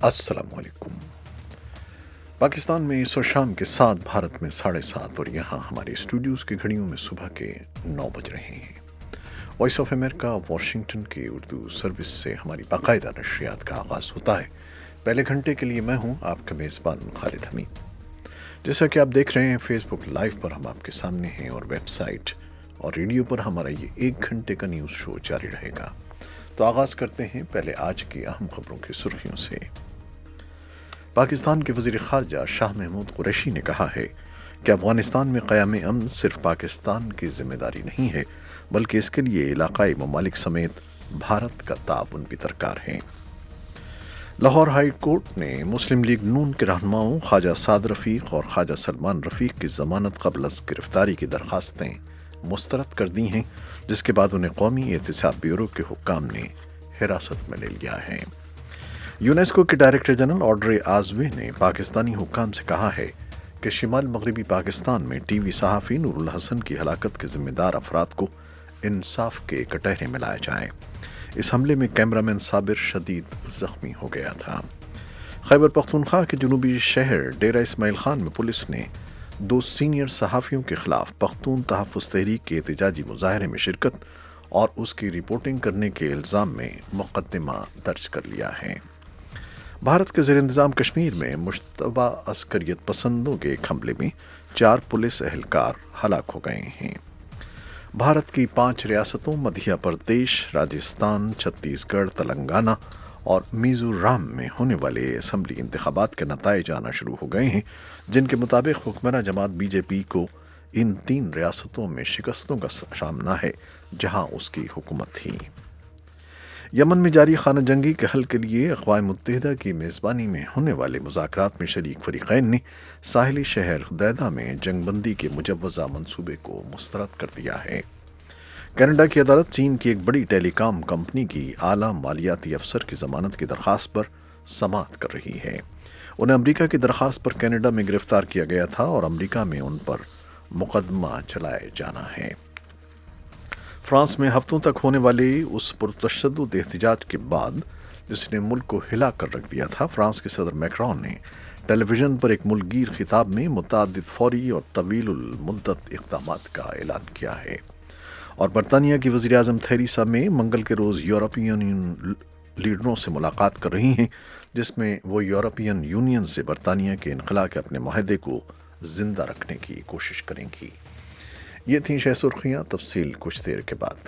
السلام علیکم۔ پاکستان میں اس وقت شام کے 7، بھارت میں 7:30، اور یہاں ہمارے اسٹوڈیوز کی گھڑیوں میں صبح کے 9 بج رہے ہیں۔ وائس آف امریکہ واشنگٹن کی اردو سروس سے ہماری باقاعدہ نشریات کا آغاز ہوتا ہے۔ پہلے گھنٹے کے لیے میں ہوں آپ کا میزبان خالد حمید۔ جیسا کہ آپ دیکھ رہے ہیں فیس بک لائیو پر ہم آپ کے سامنے ہیں، اور ویب سائٹ اور ریڈیو پر ہمارا یہ 1 گھنٹے کا نیوز شو جاری رہے گا۔ تو آغاز کرتے ہیں پہلے آج کی اہم خبروں کی سرخیوں سے۔ پاکستان کے وزیر خارجہ شاہ محمود قریشی نے کہا ہے کہ افغانستان میں قیام امن صرف پاکستان کی ذمہ داری نہیں ہے، بلکہ اس کے لیے علاقائی ممالک سمیت بھارت کا تعاون بھی درکار ہے۔ لاہور ہائی کورٹ نے مسلم لیگ نون کے رہنماؤں خواجہ سعد رفیق اور خواجہ سلمان رفیق کی ضمانت قبل از گرفتاری کی درخواستیں مسترد کر دی ہیں، جس کے بعد انہیں قومی احتساب بیورو کے حکام نے حراست میں لے لیا ہے۔ یونیسکو کے ڈائریکٹر جنرل آڈرے آزوے نے پاکستانی حکام سے کہا ہے کہ شمال مغربی پاکستان میں ٹی وی صحافی نور الحسن کی ہلاکت کے ذمہ دار افراد کو انصاف کے کٹہرے میں لایا جائے۔ اس حملے میں کیمرامین صابر شدید زخمی ہو گیا تھا۔ خیبر پختونخوا کے جنوبی شہر ڈیرہ اسماعیل خان میں پولیس نے 2 سینئر صحافیوں کے خلاف پختون تحفظ تحریک کے احتجاجی مظاہرے میں شرکت اور اس کی رپورٹنگ کرنے کے الزام میں مقدمہ درج کر لیا ہے۔ بھارت کے زیر انتظام کشمیر میں مشتبہ عسکریت پسندوں کے ایک حملے میں 4 پولیس اہلکار ہلاک ہو گئے ہیں۔ بھارت کی 5 ریاستوں مدھیہ پردیش، راجستھان، چھتیس گڑھ، تلنگانہ اور میزورام میں ہونے والے اسمبلی انتخابات کے نتائج آنا شروع ہو گئے ہیں، جن کے مطابق حکمراں جماعت بی جے پی کو ان 3 ریاستوں میں شکستوں کا سامنا ہے جہاں اس کی حکومت تھی۔ یمن میں جاری خانہ جنگی کے حل کے لیے اقوام متحدہ کی میزبانی میں ہونے والے مذاکرات میں شریک فریقین نے ساحلی شہر حدیدہ میں جنگ بندی کے مجوزہ منصوبے کو مسترد کر دیا ہے۔ کینیڈا کی عدالت چین کی ایک بڑی ٹیلی کام کمپنی کی اعلیٰ مالیاتی افسر کی ضمانت کی درخواست پر سماعت کر رہی ہے۔ انہیں امریکہ کی درخواست پر کینیڈا میں گرفتار کیا گیا تھا اور امریکہ میں ان پر مقدمہ چلائے جانا ہے۔ فرانس میں ہفتوں تک ہونے والے اس پرتشدد احتجاج کے بعد جس نے ملک کو ہلا کر رکھ دیا تھا، فرانس کے صدر میکرون نے ٹیلی ویژن پر ایک ملک گیر خطاب میں متعدد فوری اور طویل المدت اقدامات کا اعلان کیا ہے، اور برطانیہ کی وزیر اعظم تھیریسا مے منگل کے روز یورپی یونین لیڈروں سے ملاقات کر رہی ہیں، جس میں وہ یورپین یونین سے برطانیہ کے انخلا کے اپنے معاہدے کو زندہ رکھنے کی کوشش کریں گی۔ یہ تھیں 6 سرخیاں، تفصیل کچھ دیر کے بعد۔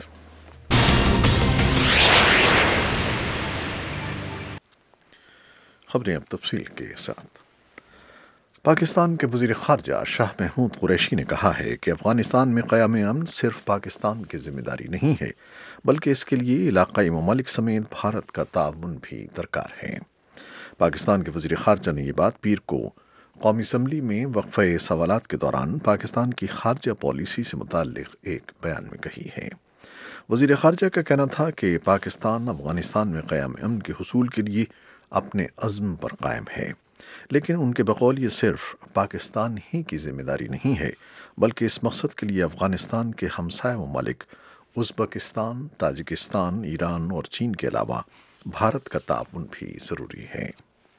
خبریں اب تفصیل کے ساتھ۔ پاکستان کے وزیر خارجہ شاہ محمود قریشی نے کہا ہے کہ افغانستان میں قیام امن صرف پاکستان کی ذمہ داری نہیں ہے، بلکہ اس کے لیے علاقائی ممالک سمیت بھارت کا تعاون بھی درکار ہے۔ پاکستان کے وزیر خارجہ نے یہ بات پیر کو قومی اسمبلی میں وقفہ سوالات کے دوران پاکستان کی خارجہ پالیسی سے متعلق ایک بیان میں کہی ہے۔ وزیر خارجہ کا کہنا تھا کہ پاکستان افغانستان میں قیام امن کے حصول کے لیے اپنے عزم پر قائم ہے، لیکن ان کے بقول یہ صرف پاکستان ہی کی ذمہ داری نہیں ہے، بلکہ اس مقصد کے لیے افغانستان کے ہمسایہ ممالک ازبکستان، تاجکستان، ایران اور چین کے علاوہ بھارت کا تعاون بھی ضروری ہے۔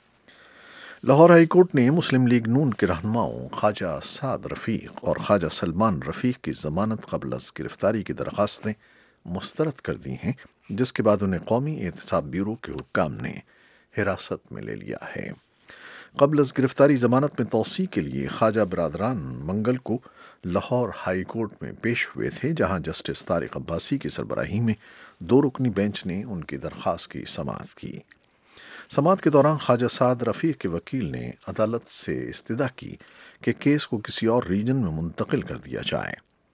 لاہور ہائی کورٹ نے مسلم لیگ نون کے رہنماؤں خواجہ سعد رفیق اور خواجہ سلمان رفیق کی ضمانت قبل از گرفتاری کی درخواستیں مسترد کر دی ہیں، جس کے بعد انہیں قومی احتساب بیورو کے حکام نے حراست میں لے لیا ہے۔ قبل از گرفتاری ضمانت میں توسیع کے لیے خواجہ برادران منگل کو لاہور ہائی کورٹ میں پیش ہوئے تھے، جہاں جسٹس طارق عباسی کی سربراہی میں 2 رکنی بینچ نے ان کی درخواست کی سماعت کی۔ سماعت کے دوران خواجہ سعد رفیق کے وکیل نے عدالت سے استدعا کی کہ کیس کو کسی اور ریجن میں منتقل کر دیا جائے۔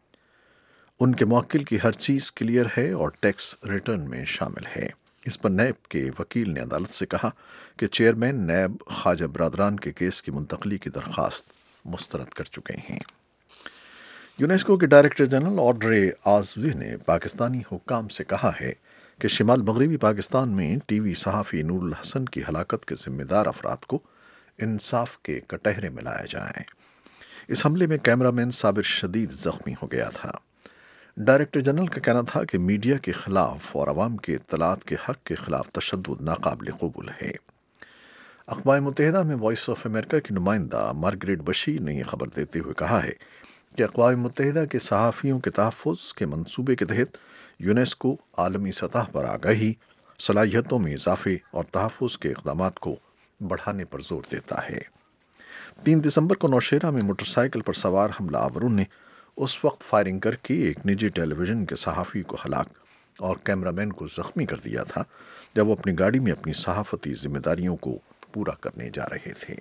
ان کے موکل کی ہر چیز کلیئر ہے اور ٹیکس ریٹرن میں شامل ہے۔ اس پر نیب کے وکیل نے عدالت سے کہا کہ چیئرمین نیب خواجہ برادران کے کیس کی منتقلی کی درخواست مسترد کر چکے ہیں۔ یونیسکو کے ڈائریکٹر جنرل آڈرے آزوے نے پاکستانی حکام سے کہا ہے کہ شمال مغربی پاکستان میں ٹی وی صحافی نور الحسن کی ہلاکت کے ذمہ دار افراد کو انصاف کے کٹہرے میں لایا جائے۔ اس حملے میں کیمرامین صابر شدید زخمی ہو گیا تھا۔ ڈائریکٹر جنرل کا کہنا تھا کہ میڈیا کے خلاف اور عوام کے اطلاعات کے حق کے خلاف تشدد ناقابل قبول ہے۔ اقوام متحدہ میں وائس آف امریکہ کی نمائندہ مارگریٹ بشیر نے یہ خبر دیتے ہوئے کہا ہے کہ اقوام متحدہ کے صحافیوں کے تحفظ کے منصوبے کے تحت یونیسکو عالمی سطح پر آگاہی، صلاحیتوں میں اضافے اور تحفظ کے اقدامات کو بڑھانے پر زور دیتا ہے۔ 3 دسمبر کو نوشہرہ میں موٹر سائیکل پر سوار حملہ آوروں نے اس وقت فائرنگ کر کے ایک نجی ٹیلی ویژن کے صحافی کو ہلاک اور کیمرامین کو زخمی کر دیا تھا جب وہ اپنی گاڑی میں اپنی صحافتی ذمہ داریوں کو پورا کرنے جا رہے تھے۔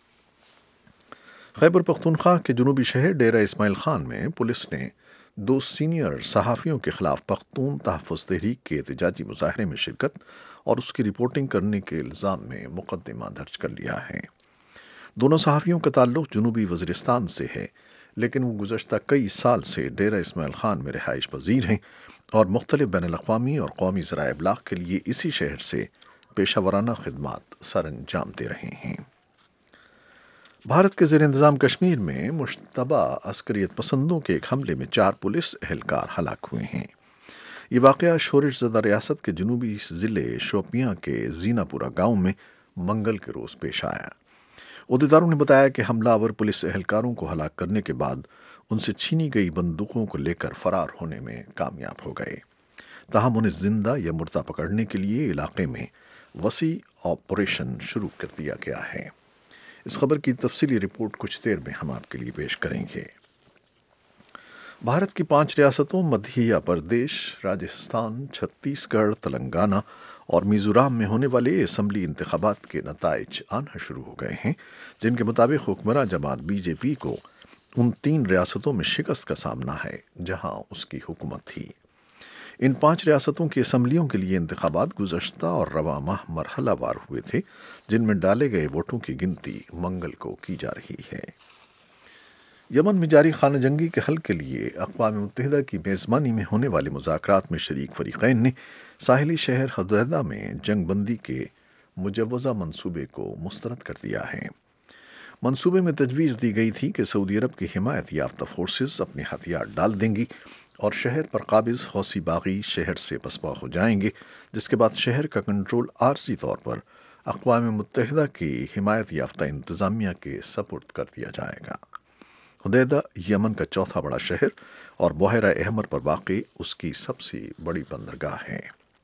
خیبر پختونخوا کے جنوبی شہر ڈیرہ اسماعیل خان میں پولیس نے 2 سینئر صحافیوں کے خلاف پختون تحفظ تحریک کے احتجاجی مظاہرے میں شرکت اور اس کی رپورٹنگ کرنے کے الزام میں مقدمہ درج کر لیا ہے۔ دونوں صحافیوں کا تعلق جنوبی وزیرستان سے ہے، لیکن وہ گزشتہ کئی سال سے ڈیرہ اسماعیل خان میں رہائش پذیر ہیں اور مختلف بین الاقوامی اور قومی ذرائع ابلاغ کے لیے اسی شہر سے پیشہ ورانہ خدمات سر انجام دے رہے ہیں۔ بھارت کے زیر انتظام کشمیر میں مشتبہ عسکریت پسندوں کے ایک حملے میں 4 پولیس اہلکار ہلاک ہوئے ہیں۔ یہ واقعہ شورش زدہ ریاست کے جنوبی ضلع شوپیاں کے زینہ پورہ گاؤں میں منگل کے روز پیش آیا۔ عہدیداروں نے بتایا کہ حملہ آور پولیس اہلکاروں کو ہلاک کرنے کے بعد ان سے چھینی گئی بندوقوں کو لے کر فرار ہونے میں کامیاب ہو گئے، تاہم انہیں زندہ یا مردہ پکڑنے کے لیے علاقے میں وسیع آپریشن شروع کر دیا گیا ہے۔ اس خبر کی تفصیلی رپورٹ کچھ دیر میں ہم آپ کے لیے پیش کریں گے۔ بھارت کی 5 ریاستوں مدھیہ پردیش، راجستھان، چھتیس گڑھ، تلنگانہ اور میزورام میں ہونے والے اسمبلی انتخابات کے نتائج آنا شروع ہو گئے ہیں، جن کے مطابق حکمراں جماعت بی جے پی کو ان 3 ریاستوں میں شکست کا سامنا ہے جہاں اس کی حکومت تھی۔ ان 5 ریاستوں کی اسمبلیوں کے لیے انتخابات گزشتہ اور رواں ماہ مرحلہ وار ہوئے تھے، جن میں ڈالے گئے ووٹوں کی گنتی منگل کو کی جا رہی ہے۔ یمن میں جاری خانہ جنگی کے حل کے لیے اقوام متحدہ کی میزبانی میں ہونے والے مذاکرات میں شریک فریقین نے ساحلی شہر حدیدہ میں جنگ بندی کے مجوزہ منصوبے کو مسترد کر دیا ہے۔ منصوبے میں تجویز دی گئی تھی کہ سعودی عرب کی حمایت یافتہ فورسز اپنے ہتھیار ڈال دیں گی اور شہر پر قابض حوثی باغی شہر سے پسپا ہو جائیں گے، جس کے بعد شہر کا کنٹرول عارضی طور پر اقوام متحدہ کی حمایت یافتہ انتظامیہ کے سپرد کر دیا جائے گا۔ حدیدہ یمن کا 4تھا بڑا شہر اور بحیرہ احمر پر واقع اس کی سب سے بڑی بندرگاہ ہے۔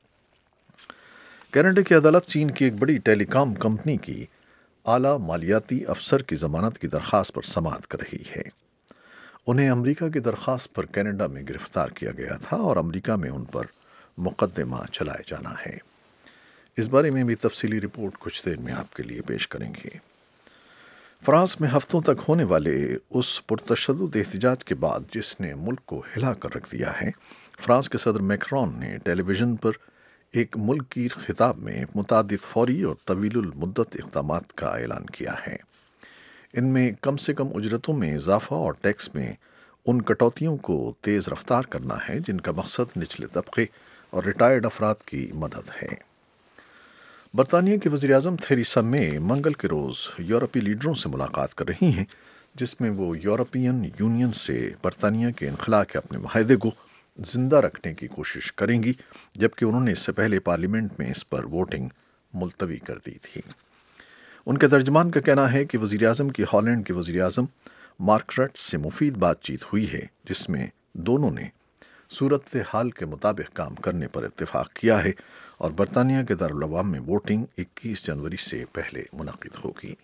کینیڈا کی عدالت چین کی ایک بڑی ٹیلی کام کمپنی کی اعلیٰ مالیاتی افسر کی ضمانت کی درخواست پر سماعت کر رہی ہے۔ انہیں امریکہ کی درخواست پر کینیڈا میں گرفتار کیا گیا تھا اور امریکہ میں ان پر مقدمہ چلائے جانا ہے۔ اس بارے میں بھی تفصیلی رپورٹ کچھ دیر میں آپ کے لیے پیش کریں گے۔ فرانس میں ہفتوں تک ہونے والے اس پرتشدد احتجاج کے بعد جس نے ملک کو ہلا کر رکھ دیا ہے، فرانس کے صدر میکرون نے ٹیلی ویژن پر ایک ملک گیر خطاب میں متعدد فوری اور طویل المدت اقدامات کا اعلان کیا ہے۔ ان میں کم سے کم اجرتوں میں اضافہ اور ٹیکس میں ان کٹوتیوں کو تیز رفتار کرنا ہے جن کا مقصد نچلے طبقے اور ریٹائرڈ افراد کی مدد ہے۔ برطانیہ کی وزیر اعظم تھیریسا مے منگل کے روز یورپی لیڈروں سے ملاقات کر رہی ہیں، جس میں وہ یورپین یونین سے برطانیہ کے انخلاء کے اپنے معاہدے کو زندہ رکھنے کی کوشش کریں گی، جبکہ انہوں نے اس سے پہلے پارلیمنٹ میں اس پر ووٹنگ ملتوی کر دی تھی۔ ان کے ترجمان کا کہنا ہے کہ وزیر اعظم کی ہالینڈ کے وزیر اعظم مارک رٹ سے مفید بات چیت ہوئی ہے، جس میں دونوں نے صورتحال کے مطابق کام کرنے پر اتفاق کیا ہے اور برطانیہ کے دارالعوام میں ووٹنگ 21 جنوری سے پہلے منعقد ہوگی۔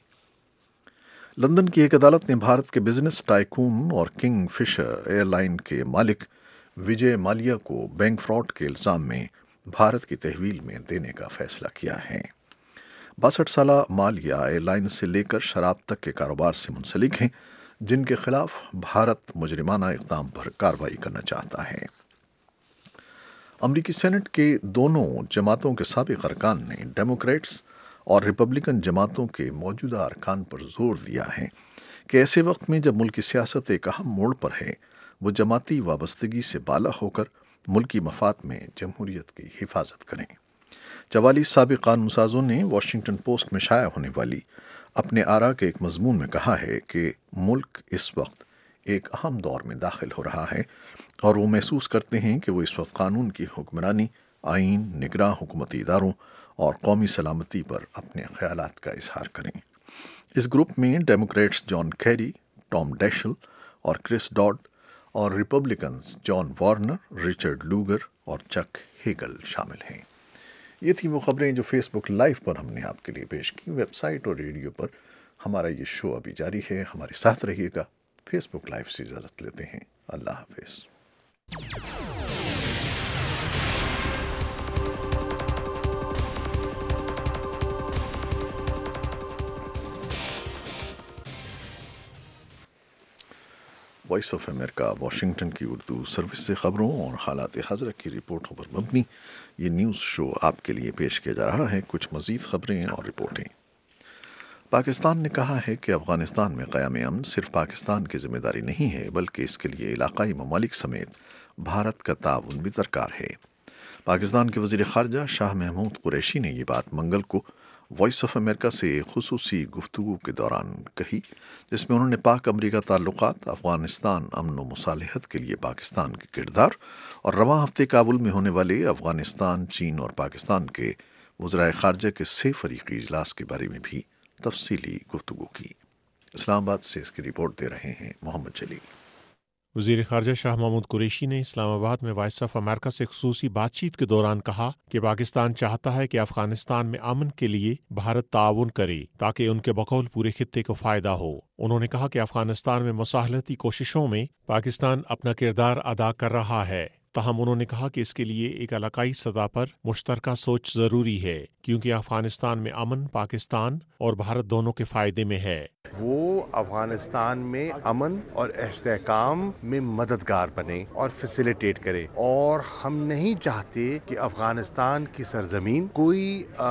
لندن کی ایک عدالت نے بھارت کے بزنس ٹائکون اور کنگ فشر ایئر لائن کے مالک وجے مالیا کو بینک فراڈ کے الزام میں بھارت کی تحویل میں دینے کا فیصلہ کیا ہے۔ 62 سالہ مالیا ایئر لائن سے لے کر شراب تک کے کاروبار سے منسلک ہیں، جن کے خلاف بھارت مجرمانہ اقدام پر کارروائی کرنا چاہتا ہے۔ امریکی سینٹ کے دونوں جماعتوں کے سابق ارکان نے ڈیموکریٹس اور ریپبلکن جماعتوں کے موجودہ ارکان پر زور دیا ہے کہ ایسے وقت میں جب ملکی سیاست ایک اہم موڑ پر ہے، وہ جماعتی وابستگی سے بالا ہو کر ملکی مفاد میں جمہوریت کی حفاظت کریں۔ 44 سابق قانون سازوں نے واشنگٹن پوسٹ میں شائع ہونے والی اپنے آراء کے ایک مضمون میں کہا ہے کہ ملک اس وقت ایک اہم دور میں داخل ہو رہا ہے اور وہ محسوس کرتے ہیں کہ وہ اس وقت قانون کی حکمرانی، آئین، نگراں حکومتی اداروں اور قومی سلامتی پر اپنے خیالات کا اظہار کریں۔ اس گروپ میں Democrats John Kerry, Tom Daschle اور کرس ڈاڈ، اور Republicans John Warner, Richard Lugar اور چک ہیگل شامل ہیں۔ یہ تھی وہ خبریں جو فیس بک لائیو پر ہم نے آپ کے لیے پیش کی۔ ویب سائٹ اور ریڈیو پر ہمارا یہ شو ابھی جاری ہے، ہمارے ساتھ رہیے گا۔ فیس بک لائیو سے اجازت لیتے ہیں، اللہ حافظ۔ وائس آف امریکہ واشنگٹن کی اردو سروس سے خبروں اور حالات حاضرہ کی رپورٹوں پر مبنی یہ نیوز شو آپ کے لیے پیش کیا جا رہا ہے۔ کچھ مزید خبریں اور رپورٹیں۔ پاکستان نے کہا ہے کہ افغانستان میں قیام امن صرف پاکستان کی ذمہ داری نہیں ہے، بلکہ اس کے لیے علاقائی ممالک سمیت بھارت کا تعاون بھی درکار ہے۔ پاکستان کے وزیر خارجہ شاہ محمود قریشی نے یہ بات منگل کو وائس آف امریکہ سے ایک خصوصی گفتگو کے دوران کہی، جس میں انہوں نے پاک امریکہ تعلقات، افغانستان امن و مصالحت کے لیے پاکستان کے کردار اور رواں ہفتے کابل میں ہونے والے افغانستان، چین اور پاکستان کے وزرائے خارجہ کے 6 فریقی اجلاس کے بارے میں بھی تفصیلی گفتگو کی۔ اسلام آباد سے اس کی رپورٹ دے رہے ہیں محمد جلیل۔ وزیر خارجہ شاہ محمود قریشی نے اسلام آباد میں وائس آف امریکہ سے خصوصی بات چیت کے دوران کہا کہ پاکستان چاہتا ہے کہ افغانستان میں امن کے لیے بھارت تعاون کرے تاکہ ان کے بقول پورے خطے کو فائدہ ہو۔ انہوں نے کہا کہ افغانستان میں مصالحتی کوششوں میں پاکستان اپنا کردار ادا کر رہا ہے، تاہم انہوں نے کہا کہ اس کے لیے ایک علاقائی سطح پر مشترکہ سوچ ضروری ہے، کیونکہ افغانستان میں امن پاکستان اور بھارت دونوں کے فائدے میں ہے۔ وہ افغانستان میں امن اور استحکام میں مددگار بنے اور فیسیلیٹیٹ کرے، اور ہم نہیں چاہتے کہ افغانستان کی سرزمین کوئی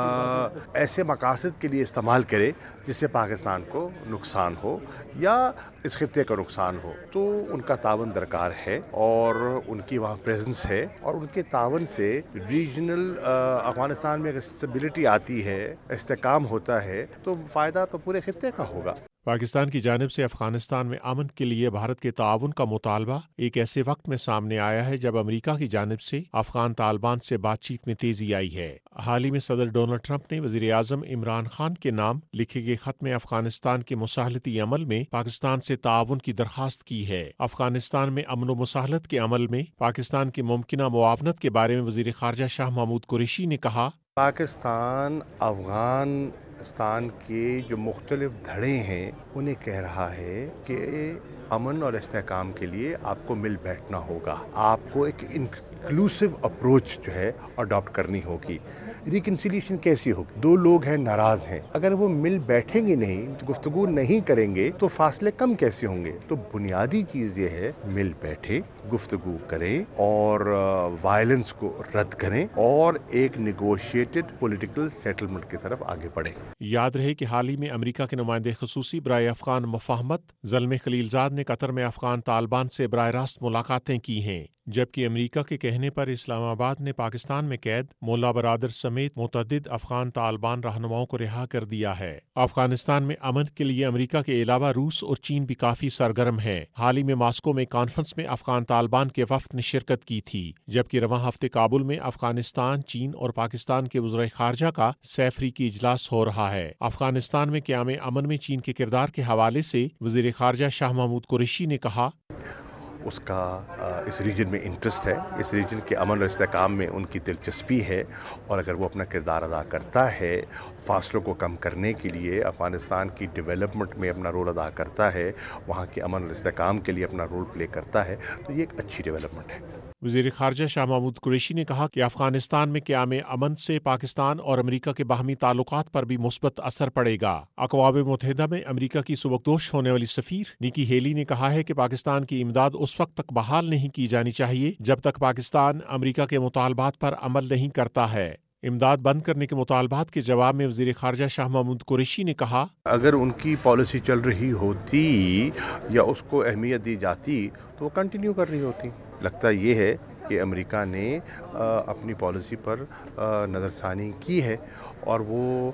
ایسے مقاصد کے لیے استعمال کرے جس سے پاکستان کو نقصان ہو یا اس خطے کا نقصان ہو۔ تو ان کا تعاون درکار ہے اور ان کی وہاں پریزنس ہے، اور ان کے تعاون سے ریجنل افغانستان میں اگر اسٹیبلٹی آتی ہے، استحکام ہوتا ہے، تو فائدہ تو پورے خطے کا ہوگا۔ پاکستان کی جانب سے افغانستان میں امن کے لیے بھارت کے تعاون کا مطالبہ ایک ایسے وقت میں سامنے آیا ہے جب امریکہ کی جانب سے افغان طالبان سے بات چیت میں تیزی آئی ہے۔ حال ہی میں صدر ڈونلڈ ٹرمپ نے وزیر اعظم عمران خان کے نام لکھے گئے خط میں افغانستان کے مصالحتی عمل میں پاکستان سے تعاون کی درخواست کی ہے۔ افغانستان میں امن و مصالحت کے عمل میں پاکستان کی ممکنہ معاونت کے بارے میں وزیر خارجہ شاہ محمود قریشی نے کہا، پاکستان افغانستان کے جو مختلف دھڑے ہیں انہیں کہہ رہا ہے کہ امن اور استحکام کے لیے آپ کو مل بیٹھنا ہوگا، آپ کو ایک انکلوسیو اپروچ جو ہے اڈاپٹ کرنی ہوگی۔ ریکنسیلیشن کیسی ہوگی؟ دو لوگ ہیں، ناراض ہیں، اگر وہ مل بیٹھیں گے نہیں، گفتگو نہیں کریں گے تو فاصلے کم کیسے ہوں گے؟ تو بنیادی چیز یہ ہے مل بیٹھے، گفتگو کریں اور وائلنس کو رد کریں اور ایک نیگوشیٹڈ پولیٹیکل سیٹلمنٹ کی طرف آگے بڑھیں۔ یاد رہے کہ حال ہی میں امریکہ کے نمائندے خصوصی برائے افغان مفاہمت زلمے خلیلزاد نے قطر میں افغان طالبان سے براہ راست ملاقاتیں کی ہیں، جبکہ امریکہ کے کہنے پر اسلام آباد نے پاکستان میں قید مولا برادر سمیت متعدد افغان طالبان رہنماؤں کو رہا کر دیا ہے۔ افغانستان میں امن کے لیے امریکہ کے علاوہ روس اور چین بھی کافی سرگرم ہیں۔ حال ہی میں ماسکو میں کانفرنس میں افغان طالبان کے وفد نے شرکت کی تھی، جبکہ رواں ہفتے کابل میں افغانستان، چین اور پاکستان کے وزرائے خارجہ کا 6 فریقی اجلاس ہو رہا ہے۔ افغانستان میں قیام امن میں چین کے کردار کے حوالے سے وزیر خارجہ شاہ محمود قریشی نے کہا، اس کا اس ریجن میں انٹرسٹ ہے، اس ریجن کے امن اور استحکام میں ان کی دلچسپی ہے، اور اگر وہ اپنا کردار ادا کرتا ہے، فاصلوں کو کم کرنے کے لیے افغانستان کی ڈیولپمنٹ میں اپنا رول ادا کرتا ہے، وہاں کے امن اور استحکام کے لیے اپنا رول پلے کرتا ہے، تو یہ ایک اچھی ڈیولپمنٹ ہے۔ وزیر خارجہ شاہ محمود قریشی نے کہا کہ افغانستان میں قیام امن سے پاکستان اور امریکہ کے باہمی تعلقات پر بھی مثبت اثر پڑے گا۔ اقوام متحدہ میں امریکہ کی سبکدوش ہونے والی سفیر نکی ہیلی نے کہا ہے کہ پاکستان کی امداد اس وقت تک بحال نہیں کی جانی چاہیے جب تک پاکستان امریکہ کے مطالبات پر عمل نہیں کرتا ہے۔ امداد بند کرنے کے مطالبات کے جواب میں وزیر خارجہ شاہ محمود قریشی نے کہا، اگر ان کی پالیسی چل رہی ہوتی یا اس کو اہمیت دی جاتی تو وہ کنٹینیو کر رہی ہوتی۔ لگتا یہ ہے کہ امریکہ نے اپنی پالیسی پر نظر ثانی کی ہے، اور وہ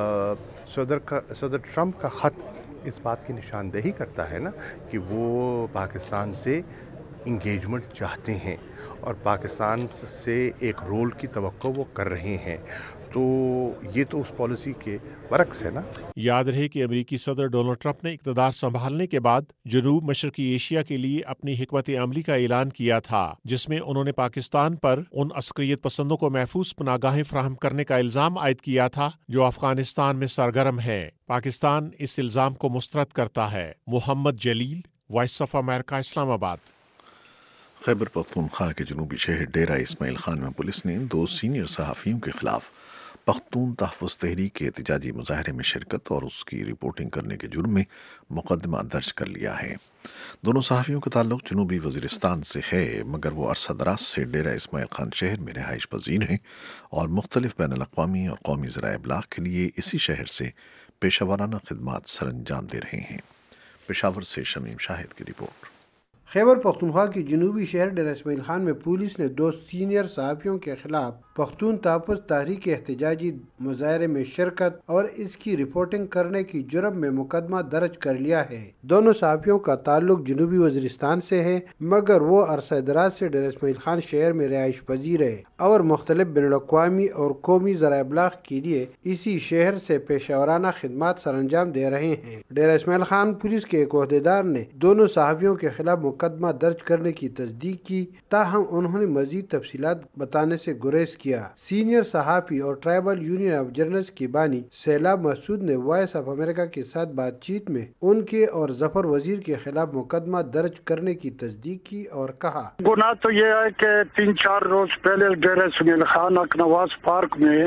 صدر ٹرمپ کا خط اس بات کی نشاندہی کرتا ہے نا کہ وہ پاکستان سے انگیجمنٹ چاہتے ہیں اور پاکستان سے ایک رول کی توقع وہ کر رہے ہیں۔ تو یہ تو اس پالیسی کے برعکس ہے نا۔ یاد رہے کہ امریکی صدر ڈونلڈ ٹرمپ نے اقتدار سنبھالنے کے بعد جنوب مشرقی ایشیا کے لیے اپنی حکمت عملی کا اعلان کیا تھا، جس میں انہوں نے پاکستان پر ان عسکریت پسندوں کو محفوظ پناہ گاہیں فراہم کرنے کا الزام عائد کیا تھا جو افغانستان میں سرگرم ہے۔ پاکستان اس الزام کو مسترد کرتا ہے۔ محمد جلیل، وائس آف امریکہ، اسلام آباد۔ خیبر پختونخوا کے جنوبی شہر ڈیرہ اسماعیل خان میں پولیس نے 2 سینئر صحافیوں کے خلاف پختون تحفظ تحریک کے احتجاجی مظاہرے میں شرکت اور اس کی رپورٹنگ کرنے کے جرم میں مقدمہ درج کر لیا ہے۔ دونوں صحافیوں کا تعلق جنوبی وزیرستان سے ہے، مگر وہ عرصہ دراز سے ڈیرہ اسماعیل خان شہر میں رہائش پذیر ہیں اور مختلف بین الاقوامی اور قومی ذرائع ابلاغ کے لیے اسی شہر سے پیشہ ورانہ خدمات سر انجام دے رہے ہیں۔ پشاور سے شمیم شاہد کی رپورٹ۔ خیبر پختونخوا کی جنوبی شہر ڈیرہ اسماعیل خان میں پولیس نے 2 سینئر صحافیوں کے خلاف پختون تحفظ تحریک کے احتجاجی مظاہرے میں شرکت اور اس کی رپورٹنگ کرنے کی جرم میں مقدمہ درج کر لیا ہے۔ دونوں صحافیوں کا تعلق جنوبی وزیرستان سے ہے، مگر وہ عرصہ دراز سے ڈیرہ اسماعیل خان شہر میں رہائش پذیر ہے اور مختلف بین الاقوامی اور قومی ذرائع ابلاغ کے لیے اسی شہر سے پیشہ ورانہ خدمات سر انجام دے رہے ہیں۔ ڈیرہ اسماعیل خان پولیس کے ایک عہدیدار نے دونوں صحافیوں کے خلاف مقدمہ درج کرنے کی تصدیق کی، تاہم انہوں نے مزید تفصیلات بتانے سے گریز کیا۔ سینئر صحافی اور ٹرائبل یونین آف جرنلسٹ کی بانی سیلاب مسعود نے وائس آف امریکہ کے ساتھ بات چیت میں ان کے اور ظفر وزیر کے خلاف مقدمہ درج کرنے کی تصدیق کی اور کہا، گناہ تو یہ ہے کہ 3-4 روز پہلے ڈیرہ اسماعیل خان اکنواز پارک میں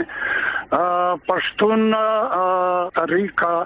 پشتون تحریک کا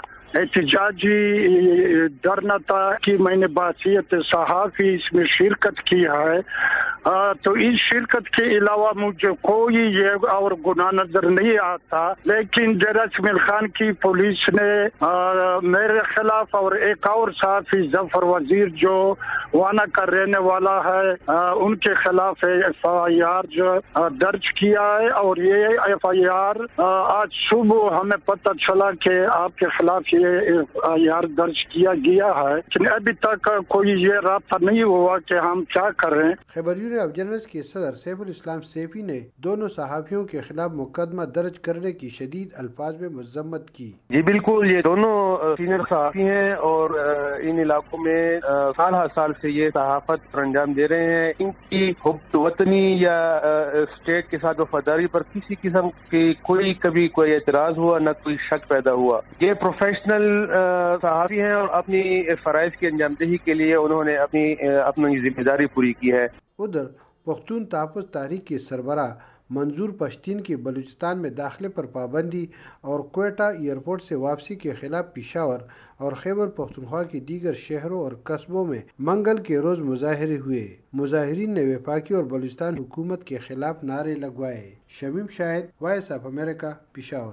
احتجاجی دھرنا تھا کہ میں نے بحیثیت صحافی اس میں شرکت کی ہے، تو اس شرکت کے علاوہ مجھے کوئی یہ اور گناہ نظر نہیں آتا، لیکن ڈیرہ اسماعیل خان کی پولیس نے میرے خلاف اور ایک اور صحافی ظفر وزیر جو وانا کا رہنے والا ہے ان کے خلاف FIR جو درج کیا ہے، اور یہ FIR آج صبح ہمیں پتہ چلا کہ آپ کے خلاف یہ FIR درج کیا گیا ہے، لیکن ابھی تک کوئی یہ رابطہ نہیں ہوا کہ ہم کیا کریں۔ خیبر یونین آف جرنلسٹ کے صدر سیف الاسلام سیفی نے دونوں صحافیوں کے خلاف مقدمہ درج کرنے کی شدید الفاظ میں مذمت کی۔ جی بالکل، یہ دونوں سینئر صحافی ہیں اور ان علاقوں میں سال ہر سال سے یہ صحافت پر انجام دے رہے ہیں۔ ان کی حب وطنی یا اسٹیٹ کے ساتھ وفاداری پر کسی قسم کی کبھی کوئی اعتراض ہوا، نہ کوئی شک پیدا ہوا۔ یہ پروفیشنل صحافی ہیں اور اپنی فرائض کی انجام دہی کے لیے انہوں نے اپنی ذمہ داری پوری کی ہے۔ ادھر پختون تحفظ تحریک کے سربراہ منظور پشتین کی بلوچستان میں داخلے پر پابندی اور کوئٹہ ایئرپورٹ سے واپسی کے خلاف پشاور اور خیبر پختونخوا کے دیگر شہروں اور قصبوں میں منگل کے روز مظاہرے ہوئے۔ مظاہرین نے وفاقی اور بلوچستان حکومت کے خلاف نعرے لگوائے۔ Shamim Shahid, Voice of America, Peshawar.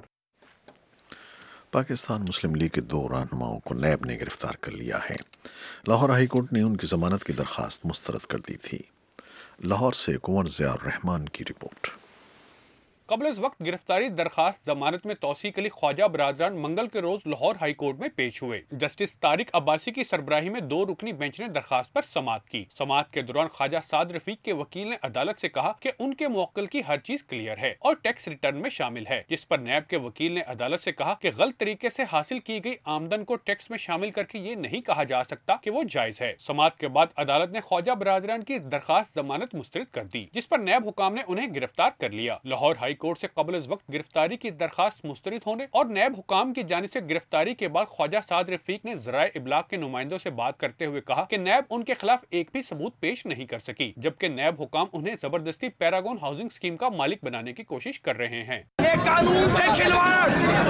Pakistan Muslim League کے 2 رہنماؤں کو نیب نے گرفتار کر لیا ہے۔ لاہور ہائی کورٹ نے ان کی ضمانت کی درخواست مسترد کر دی تھی۔ لاہور سے کنور ضیاء الرحمان کی رپورٹ۔ قبل از وقت گرفتاری درخواست ضمانت میں توسیع کے لیے خواجہ برادران منگل کے روز لاہور ہائی کورٹ میں پیش ہوئے۔ جسٹس طارق عباسی کی سربراہی میں 2 رکنی بینچ نے درخواست پر سماعت کی۔ سماعت کے دوران خواجہ سعد رفیق کے وکیل نے عدالت سے کہا کہ ان کے موکل کی ہر چیز کلیئر ہے اور ٹیکس ریٹرن میں شامل ہے، جس پر نیب کے وکیل نے عدالت سے کہا کہ غلط طریقے سے حاصل کی گئی آمدن کو ٹیکس میں شامل کر کے یہ نہیں کہا جا سکتا کہ وہ جائز ہے۔ سماعت کے بعد عدالت نے خواجہ برادران کی درخواست ضمانت مسترد کر دی، جس پر نیب حکام نے انہیں گرفتار کر لیا۔ لاہور ہائی کورٹ سے قبل از وقت گرفتاری کی درخواست مسترد ہونے اور نیب حکام کی جانب سے گرفتاری کے بعد خواجہ سعد رفیق نے ذرائع ابلاغ کے نمائندوں سے بات کرتے ہوئے کہا کہ نیب ان کے خلاف ایک بھی ثبوت پیش نہیں کر سکی، جبکہ نیب حکام انہیں زبردستی پیراگون ہاؤسنگ اسکیم کا مالک بنانے کی کوشش کر رہے ہیں۔ یہ قانون سے کھلواڑ،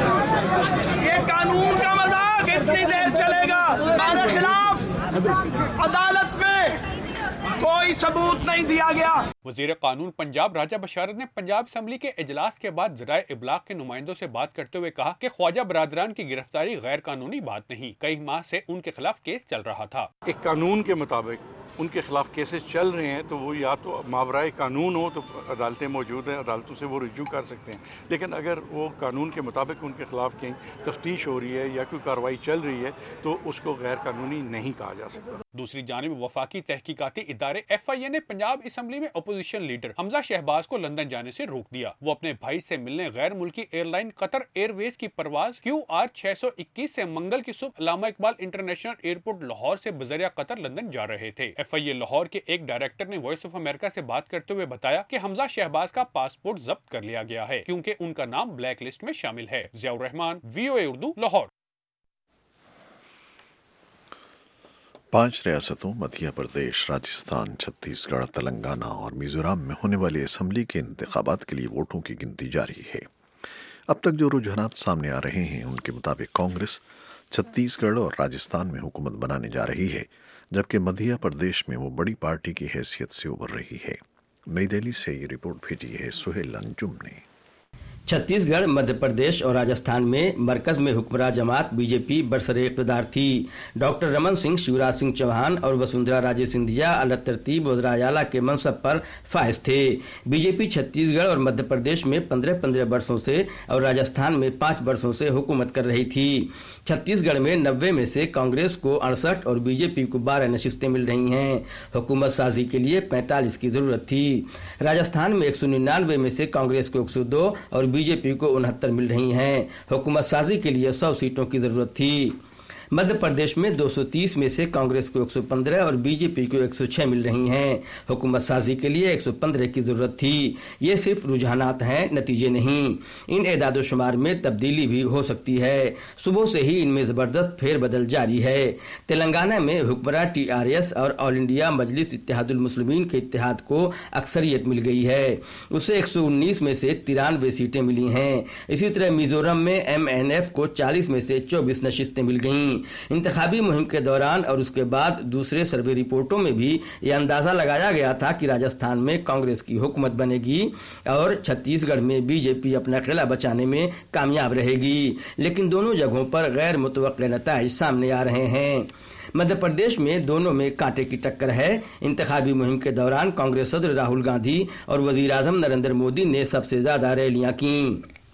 یہ قانون کا مذاق کتنی دیر چلے گا؟ ہمارے خلاف عدالت میں کوئی ثبوت نہیں دیا گیا۔ وزیر قانون پنجاب راجہ بشارت نے پنجاب اسمبلی کے اجلاس کے بعد ذرائع ابلاغ کے نمائندوں سے بات کرتے ہوئے کہا کہ خواجہ برادران کی گرفتاری غیر قانونی بات نہیں، کئی ماہ سے ان کے خلاف کیس چل رہا تھا۔ ایک قانون کے مطابق ان کے خلاف کیسز چل رہے ہیں تو وہ یا تو ماورائے قانون ہو تو عدالتیں موجود ہیں، عدالتوں سے وہ رجوع کر سکتے ہیں، لیکن اگر وہ قانون کے مطابق ان کے خلاف کہیں تفتیش ہو رہی ہے یا کوئی کارروائی چل رہی ہے تو اس کو غیر قانونی نہیں کہا جا سکتا۔ دوسری جانب وفاقی تحقیقاتی ادارے FIA نے پنجاب اسمبلی میں اپوزیشن لیڈر حمزہ شہباز کو لندن جانے سے روک دیا۔ وہ اپنے بھائی سے ملنے غیر ملکی airline Qatar Airways کی پرواز QR 621 سے منگل کی صبح علامہ اقبال انٹرنیشنل ایئرپورٹ لاہور سے بذریعہ قطر لندن جا رہے تھے۔ FIA لاہور کے ایک ڈائریکٹر نے وائس آف امریکہ سے بات کرتے ہوئے بتایا کہ حمزہ شہباز کا پاسپورٹ ضبط کر لیا گیا ہے کیونکہ ان کا نام بلیک لسٹ میں شامل ہے۔ ضیاء الرحمان، VOA اردو، لاہور۔ 5 ریاستوں مدھیہ پردیش، راجستھان، چھتیس گڑھ، تلنگانہ اور میزورام میں ہونے والے اسمبلی کے انتخابات کے لیے ووٹوں کی گنتی جاری ہے۔ اب تک جو رجحانات سامنے آ رہے ہیں ان کے مطابق کانگریس چھتیس گڑھ اور راجستھان میں حکومت بنانے جا رہی ہے، جبکہ مدھیہ پردیش میں وہ بڑی پارٹی کی حیثیت سے ابھر رہی ہے۔ نئی دہلی سے یہ رپورٹ بھیجی ہے سہیل انجم نے۔ چھتیس گڑھ، مدھیہ پردیش اور راجستھان میں مرکز میں حکمراں جماعت BJP برسر اقتدار تھی۔ ڈاکٹر رمن سنگھ، شیوراج سنگھ چوہان اور وسندھرا راجے سندھیا اعلیٰ ترتیب وزراء اعلیٰ کے منصب پر فائز تھے۔ BJP چھتیس گڑھ اور مدھیہ پردیش میں 15 برسوں سے اور راجستھان میں 5 برسوں سے حکومت کر رہی تھی۔ چھتیس گڑھ میں 90 میں سے کانگریس کو 68 اور BJP کو 12 نشستیں مل رہی ہیں۔ حکومت سازی کے لیے 45 کی ضرورت تھی۔ راجستھان میں 199 میں سے کانگریس کو 102 اور BJP کو 69 مل رہی ہیں۔ حکومت سازی کے لیے 100 سیٹوں کی ضرورت تھی۔ مدھیہ پردیش میں 230 میں سے کانگریس کو 115 اور BJP کو 106 مل رہی ہیں۔ حکومت سازی کے لیے 115 کی ضرورت تھی۔ یہ صرف رجحانات ہیں، نتیجے نہیں۔ ان اعداد و شمار میں تبدیلی بھی ہو سکتی ہے۔ صبح سے ہی ان میں زبردست پھیر بدل جاری ہے۔ تلنگانہ میں حکمراں TRS اور آل انڈیا مجلس اتحاد المسلمین کے اتحاد کو اکثریت مل گئی ہے۔ اسے 119 میں سے 93 سیٹیں ملی ہیں۔ اسی طرح میزورم میں MNF کو 40 میں سے 24 نشستیں مل گئیں۔ انتخابی مہم کے دوران اور اس کے بعد دوسرے سروے رپورٹوں میں بھی یہ اندازہ لگایا گیا تھا کہ راجستھان میں کانگریس کی حکومت بنے گی اور چھتیس گڑھ میں BJP اپنا قلعہ بچانے میں کامیاب رہے گی، لیکن دونوں جگہوں پر غیر متوقع نتائج سامنے آ رہے ہیں۔ مدھیہ پردیش میں دونوں میں کانٹے کی ٹکر ہے۔ انتخابی مہم کے دوران کانگریس صدر راہل گاندھی اور وزیر اعظم نریندر مودی نے سب سے زیادہ ریلیاں کیں۔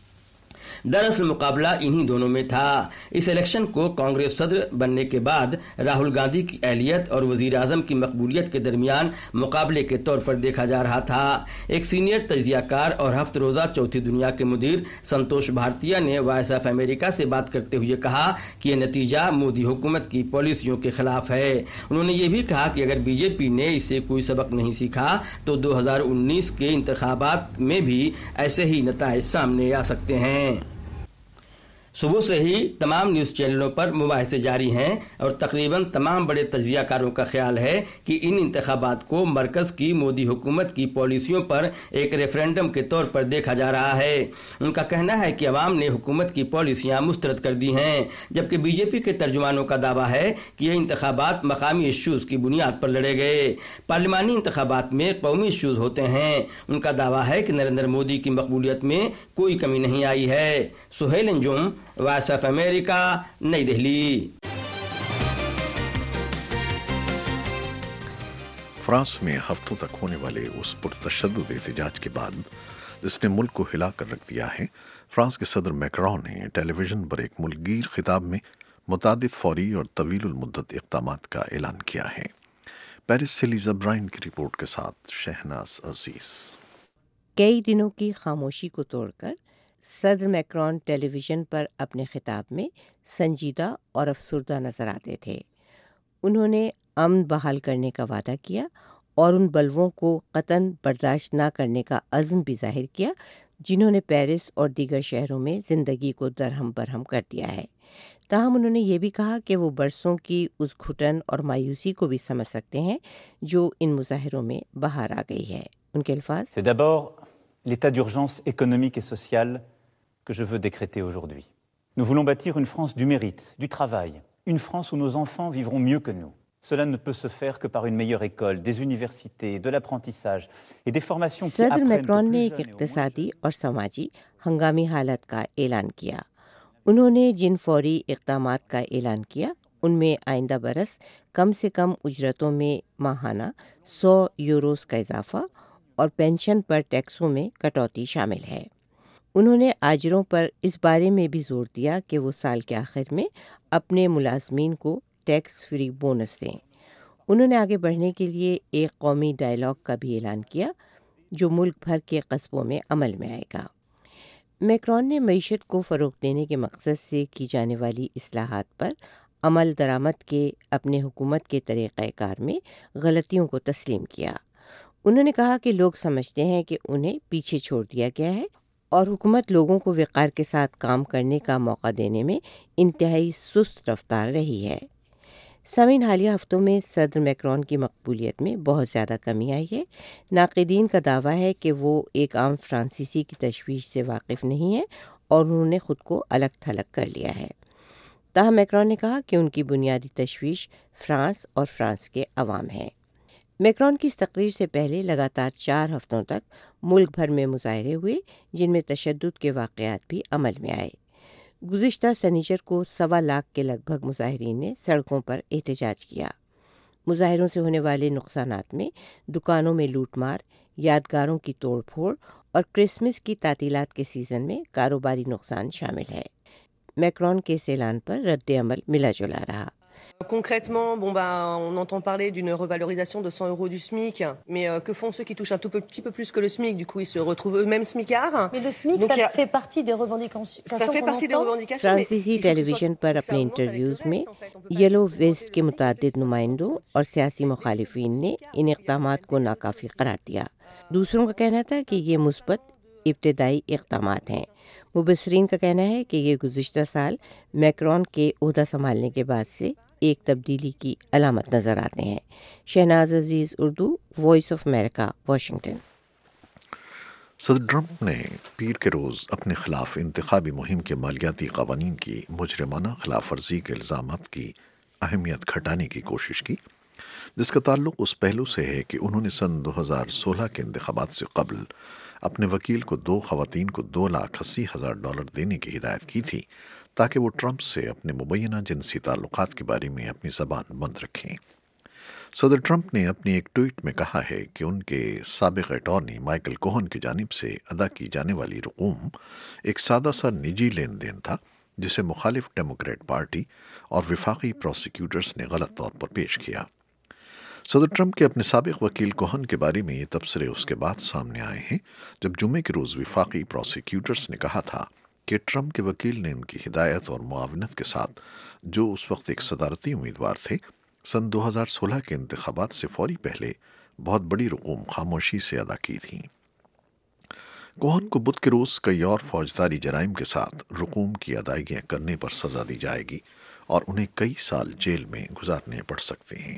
دراصل مقابلہ انہی دونوں میں تھا۔ اس الیکشن کو کانگریس صدر بننے کے بعد راہل گاندھی کی اہلیت اور وزیر اعظم کی مقبولیت کے درمیان مقابلے کے طور پر دیکھا جا رہا تھا۔ ایک سینئر تجزیہ کار اور ہفت روزہ چوتھی دنیا کے مدیر سنتوش بھارتیہ نے وائس آف امریکہ سے بات کرتے ہوئے کہا کہ یہ نتیجہ مودی حکومت کی پالیسیوں کے خلاف ہے۔ انہوں نے یہ بھی کہا کہ اگر BJP نے اس سے کوئی سبق نہیں سیکھا تو 2019 کے انتخابات میں بھی ایسے ہی نتائج سامنے آ سکتے ہیں۔ صبح سے ہی تمام نیوز چینلوں پر مباحثے جاری ہیں اور تقریباً تمام بڑے تجزیہ کاروں کا خیال ہے کہ ان انتخابات کو مرکز کی مودی حکومت کی پالیسیوں پر ایک ریفرینڈم کے طور پر دیکھا جا رہا ہے۔ ان کا کہنا ہے کہ عوام نے حکومت کی پالیسیاں مسترد کر دی ہیں، جبکہ BJP کے ترجمانوں کا دعویٰ ہے کہ یہ انتخابات مقامی ایشوز کی بنیاد پر لڑے گئے۔ پارلیمانی انتخابات میں قومی ایشوز ہوتے ہیں۔ ان کا دعویٰ ہے کہ نریندر مودی کی مقبولیت میں کوئی کمی نہیں آئی ہے۔ Suhail Anjum, Voice of America, Nai Delhi. France میں ہفتوں تک ہونے والے اس پرتشدد احتجاج کے بعد جس نے ملک کو ہلا کر رکھ دیا ہے، فرانس کے صدر میکرون نے ٹیلی ویژن پر ایک ملک گیر خطاب میں متعدد فوری اور طویل المدت اقدامات کا اعلان کیا ہے۔ پیرس سے لیزا برائن کی رپورٹ کے ساتھ شہناز عزیز۔ کئی دنوں کی خاموشی کو توڑ کر صدر میکرون ٹیلی ویژن پر اپنے خطاب میں سنجیدہ اور افسردہ نظر آتے تھے۔ انہوں نے امن بحال کرنے کا وعدہ کیا اور ان بلووں کو قطعاً برداشت نہ کرنے کا عزم بھی ظاہر کیا جنہوں نے پیرس اور دیگر شہروں میں زندگی کو درہم برہم کر دیا ہے۔ تاہم انہوں نے یہ بھی کہا کہ وہ برسوں کی اس گھٹن اور مایوسی کو بھی سمجھ سکتے ہیں جو ان مظاہروں میں بہار آ گئی ہے۔ ان کے الفاظ: C'est d'abord l'état d'urgence économique et sociale que je veux décréter aujourd'hui. Nous voulons bâtir une France du mérite, du travail, une France où nos enfants vivront mieux que nous. Cela ne peut se faire que par une meilleure école, des universités, de l'apprentissage et des formations qui صدر apprennent Macron aux نے plus ایک jeunes et aux moins اقتصادی اور سماجی ہنگامی حالت کا اعلان کیا۔ انہوں نے جن فوری اقدامات کا اعلان کیا ان میں آئندہ برس کم سے کم اجرتوں میں ماہانہ 100 یوروز کا اضافہ اور پینشن پر ٹیکسوں میں کٹوتی شامل ہے۔ انہوں نے آجروں پر اس بارے میں بھی زور دیا کہ وہ سال کے آخر میں اپنے ملازمین کو ٹیکس فری بونس دیں۔ انہوں نے آگے بڑھنے کے لیے ایک قومی ڈائیلاگ کا بھی اعلان کیا جو ملک بھر کے قصبوں میں عمل میں آئے گا۔ میکرون نے معیشت کو فروغ دینے کے مقصد سے کی جانے والی اصلاحات پر عمل درآمد کے اپنے حکومت کے طریقہ کار میں غلطیوں کو تسلیم کیا۔ انہوں نے کہا کہ لوگ سمجھتے ہیں کہ انہیں پیچھے چھوڑ دیا گیا ہے اور حکومت لوگوں کو وقار کے ساتھ کام کرنے کا موقع دینے میں انتہائی سست رفتار رہی ہے۔ سامعین، حالیہ ہفتوں میں صدر میکرون کی مقبولیت میں بہت زیادہ کمی آئی ہے۔ ناقدین کا دعویٰ ہے کہ وہ ایک عام فرانسیسی کی تشویش سے واقف نہیں ہیں اور انہوں نے خود کو الگ تھلگ کر لیا ہے۔ تاہم میکرون نے کہا کہ ان کی بنیادی تشویش فرانس اور فرانس کے عوام ہے۔ میکرون کی اس تقریر سے پہلے لگاتار 4 ہفتوں تک ملک بھر میں مظاہرے ہوئے جن میں تشدد کے واقعات بھی عمل میں آئے۔ گزشتہ سنیچر کو 1.25 لاکھ کے لگ بھگ مظاہرین نے سڑکوں پر احتجاج کیا۔ مظاہروں سے ہونے والے نقصانات میں دکانوں میں لوٹ مار، یادگاروں کی توڑ پھوڑ اور کرسمس کی تعطیلات کے سیزن میں کاروباری نقصان شامل ہے۔ میکرون کے اس اعلان پر رد عمل ملا جلا رہا۔ Concrètement, on entend parler d'une revalorisation de 100 € du SMIC, mais que font ceux qui touchent un tout petit peu plus que le SMIC? Du coup, ils se retrouvent eux-mêmes smicards. Mais le SMIC, donc, ça fait partie des revendications. Ça fait partie des revendications. فرانسیسی ٹیلی vision پر اپنے interviews میں yellow waste کے متعدد نمائندوں اور سیاسی مخالفین نے ان اقدامات کو ناکافی قرار دیا۔ دوسروں کا کہنا تھا کہ یہ مثبت ابتدائی اقدامات ہیں۔ مبصرین کا کہنا ہے کہ یہ گزشتہ سال میکرون کے عہدہ سنبھالنے کے بعد سے ایک تبدیلی کی علامت نظر آتے ہیں۔ Shehnaz Aziz, Urdu, Voice of America, Washington. صدر ٹرمپ نے پیر کے روز اپنے خلاف انتخابی مہم کے مالیاتی قوانین کی مجرمانہ خلاف ورزی کے الزامات کی اہمیت گھٹانے کی کوشش کی، جس کا تعلق اس پہلو سے ہے کہ انہوں نے سن 2016 کے انتخابات سے قبل اپنے وکیل کو 2 خواتین کو $280,000 دینے کی ہدایت کی تھی تاکہ وہ ٹرمپ سے اپنے مبینہ جنسی تعلقات کے بارے میں اپنی زبان بند رکھیں۔ صدر ٹرمپ نے اپنی ایک ٹویٹ میں کہا ہے کہ ان کے سابق اٹارنی مائیکل کوہن کی جانب سے ادا کی جانے والی رقوم ایک سادہ سا نجی لین دین تھا جسے مخالف ڈیموکریٹ پارٹی اور وفاقی پروسیکیوٹرز نے غلط طور پر پیش کیا۔ صدر ٹرمپ کے اپنے سابق وکیل کوہن کے بارے میں یہ تبصرے اس کے بعد سامنے آئے ہیں جب جمعے کے روز وفاقی پروسیکیوٹرز نے کہا تھا کہ ٹرمپ کے وکیل نے ان کی ہدایت اور معاونت کے ساتھ، جو اس وقت ایک صدارتی امیدوار تھے، سن 2016 کے انتخابات سے فوری پہلے بہت بڑی رقوم خاموشی سے ادا کی تھیں۔ کوہن کو بدھ کے روز کئی اور فوجداری جرائم کے ساتھ رقوم کی ادائیگیاں کرنے پر سزا دی جائے گی اور انہیں کئی سال جیل میں گزارنے پڑ سکتے ہیں۔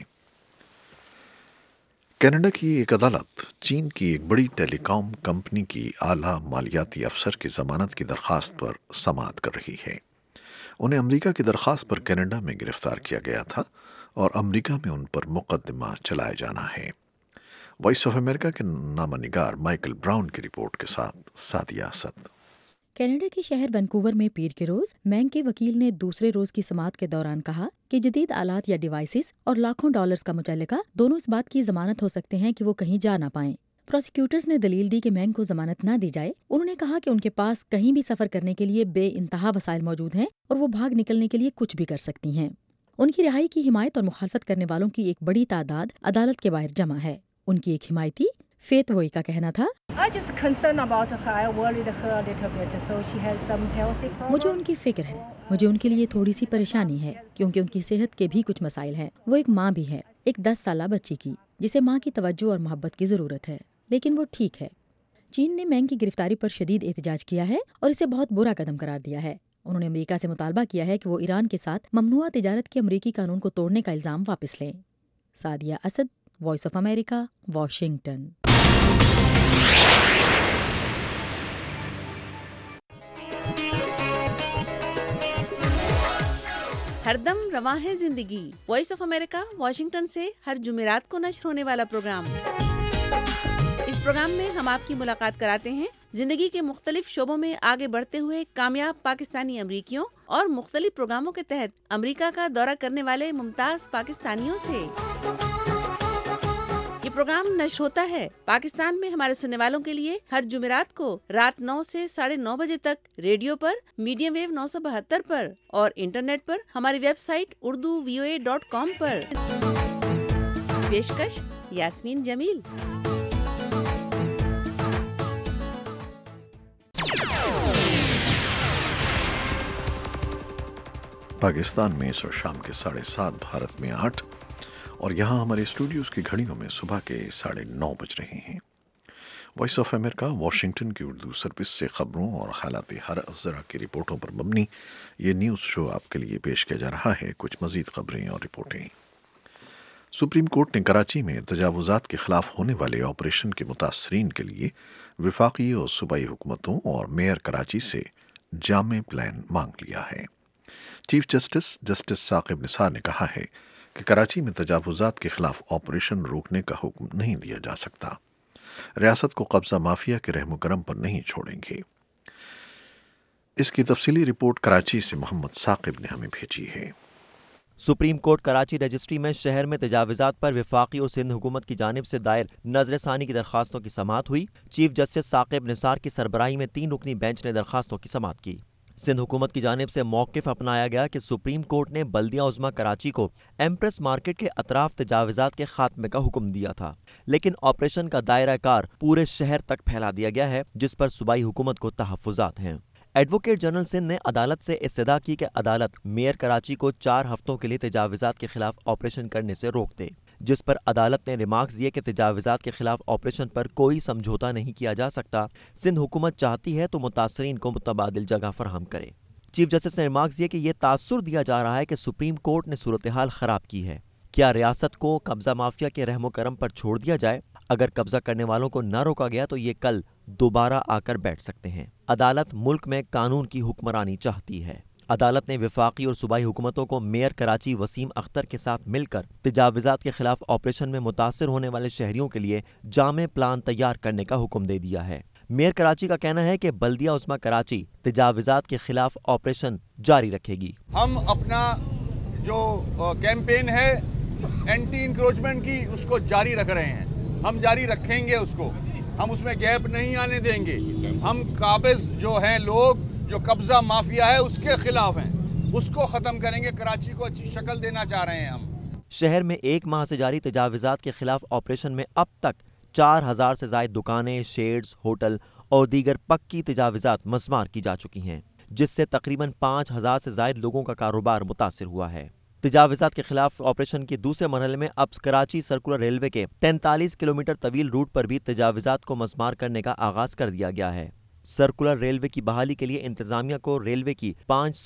کینیڈا کی ایک عدالت چین کی ایک بڑی ٹیلی کام کمپنی کی اعلیٰ مالیاتی افسر کی ضمانت کی درخواست پر سماعت کر رہی ہے۔ انہیں امریکہ کی درخواست پر کینیڈا میں گرفتار کیا گیا تھا اور امریکہ میں ان پر مقدمہ چلایا جانا ہے۔ وائس آف امریکہ کے نامہ نگار مائیکل براؤن کی رپورٹ کے ساتھ سعدیہ اسد۔ کینیڈا کے شہر وینکوور میں پیر کے روز مینگ کے وکیل نے دوسرے روز کی سماعت کے دوران کہا کہ جدید آلات یا ڈیوائسز اور لاکھوں ڈالرز کا متعلقہ دونوں اس بات کی ضمانت ہو سکتے ہیں کہ وہ کہیں جا نہ پائیں۔ پروسیکیوٹرز نے دلیل دی کہ مینگ کو ضمانت نہ دی جائے۔ انہوں نے کہا کہ ان کے پاس کہیں بھی سفر کرنے کے لیے بے انتہا وسائل موجود ہیں اور وہ بھاگ نکلنے کے لیے کچھ بھی کر سکتی ہیں۔ ان کی رہائی کی حمایت اور مخالفت کرنے والوں کی ایک بڑی تعداد عدالت کے باہر جمع ہے۔ ان کی ایک حمایتی فیت ووئی کا کہنا تھا، مجھے ان کی فکر ہے، مجھے ان کے لیے تھوڑی سی پریشانی ہے کیونکہ ان کی صحت کے بھی کچھ مسائل ہیں۔ وہ ایک ماں بھی ہے، ایک 10 سالہ بچی کی، جسے ماں کی توجہ اور محبت کی ضرورت ہے، لیکن وہ ٹھیک ہے۔ چین نے مینگ کی گرفتاری پر شدید احتجاج کیا ہے اور اسے بہت برا قدم قرار دیا ہے۔ انہوں نے امریکہ سے مطالبہ کیا ہے کہ وہ ایران کے ساتھ ممنوعہ تجارت کے امریکی قانون کو توڑنے کا الزام واپس لیں۔ Sadia Asad, Voice of America, Washington. ہر دم رواں ہے زندگی، وائس آف امریکہ واشنگٹن سے ہر جمعرات کو نشر ہونے والا پروگرام۔ اس پروگرام میں ہم آپ کی ملاقات کراتے ہیں زندگی کے مختلف شعبوں میں آگے بڑھتے ہوئے کامیاب پاکستانی امریکیوں اور مختلف پروگراموں کے تحت امریکہ کا دورہ کرنے والے ممتاز پاکستانیوں سے۔ یہ پروگرام نشر ہوتا ہے پاکستان میں ہمارے سننے والوں کے لیے ہر جمعرات کو رات 9 سے 9:30 بجے تک ریڈیو پر میڈیم ویو 972 پر اور انٹرنیٹ پر ہماری ویب سائٹ urduvoa.com پر۔ पेशकश यास्मीन जमील। पाकिस्तान में इस वक्त शाम के 7:30, भारत में 8 और यहाँ हमारे स्टूडियोज़ की घड़ियों में सुबह के 9:30 बज रहे हैं। वॉइस ऑफ अमेरिका वाशिंगटन की उर्दू सर्विस से खबरों और हालात हर ज़रा की रिपोर्टों पर मबनी ये न्यूज़ शो आपके लिए पेश किया जा रहा है। कुछ मज़ीद खबरें और रिपोर्टें। सुप्रीम कोर्ट ने कराची में तजावुज़ात के ख़िलाफ़ होने वाले ऑपरेशन के मुतासरीन के लिए वफाकी और सूबाई हुकूमतों और मेयर कराची से जामे प्लान मांग लिया है। चीफ जस्टिस साकिब निसार ने कहा है कि कराची में तजावुज़ात के ख़िलाफ़ ऑपरेशन रोकने का हुक्म नहीं दिया जा सकता। रियासत को कब्ज़ा माफिया के रहमो करम पर नहीं छोड़ेंगे। इसकी तफसीली रिपोर्ट कराची से मोहम्मद साकिब ने हमें भेजी है। सुप्रीम कोर्ट कराची रजिस्ट्री में शहर में तजावुज़ात पर वफाकी और सिंध हुकूमत की जानिब से दायर नज़रसानी की दरख्वास्तों की समाअत हुई। चीफ जस्टिस साकिब निसार की सरबराही में 3 रुकनी बेंच ने दरख्वास्तों की समाअत की। सिंध हुकूमत की जानिब से मौक़िफ़ अपनाया गया कि सुप्रीम कोर्ट ने बल्दिया उज़्मा कराची को एम्प्रेस मार्केट के अतराफ तजावुज़ात के खात्मे का हुक्म दिया था, लेकिन ऑपरेशन का दायरा कार पूरे शहर तक फैला दिया गया है, जिस पर सूबाई हुकूमत को तहफ़्फ़ुज़ात हैं। एडवोकेट जनरल सिंध ने अदालत से इस्तदा की कि अदालत मेयर कराची को 4 हफ्तों के लिए तजावुज़ात के खिलाफ ऑपरेशन करने से रोक दे, जिस पर अदालत ने रिमार्क्स दिए कि तजावुज़ात के खिलाफ ऑपरेशन पर कोई समझौता नहीं किया जा सकता। सिंध हुकूमत चाहती है तो मुतासरीन को मुतबादिल जगह फराहम करे। चीफ जस्टिस ने रिमार्क्स दिए कि यह तासुर दिया जा रहा है कि सुप्रीम कोर्ट ने सूरत हाल ख़राब की है। क्या रियासत को कब्ज़ा माफिया के रहमो करम पर छोड़ दिया जाए? अगर कब्जा करने वालों को न रोका गया तो ये कल दोबारा आकर बैठ सकते हैं। अदालत मुल्क में कानून की हुक्मरानी चाहती है। अदालत ने वफाकी और सूबाई हुकूमतों को मेयर कराची वसीम अख्तर के साथ मिलकर तजावुज़ात के खिलाफ ऑपरेशन में मुतासिर होने वाले शहरियों के लिए जामे प्लान तैयार करने का हुक्म दे दिया है। मेयर कराची का कहना है कि बल्दिया उज़्मा कराची तजावुज़ात के खिलाफ ऑपरेशन जारी रखेगी। हम अपना जो कैंपेन है एंटी इंक्रोचमेंट की उसको जारी रख रहे हैं, हम जारी रखेंगे उसको, हम उसमें गैप नहीं आने देंगे। हम काबिज जो हैं लोग, जो कब्जा माफिया है उसके खिलाफ हैं, उसको ख़त्म करेंगे। कराची को अच्छी शक्ल देना चाह रहे हैं हम। शहर में 1 माह से जारी तजावुज़ात के खिलाफ ऑपरेशन में अब तक 4000 से ज़ायद दुकानें, शेड्स, होटल और दीगर पक्की तजावुज़ात मस्मार की जा चुकी हैं, जिससे तकरीबन 5000 से ज़ायद लोगों का कारोबार मुतासिर हुआ है। तजावुज़ात के खिलाफ ऑपरेशन के दूसरे मरहले में अब कराची सर्कुलर रेलवे के 43 किलोमीटर तवील रूट पर भी तजावुज़ात को मस्मार करने का आगाज़ कर दिया गया है। सर्कुलर रेलवे की बहाली के लिए इंतजामिया को रेलवे की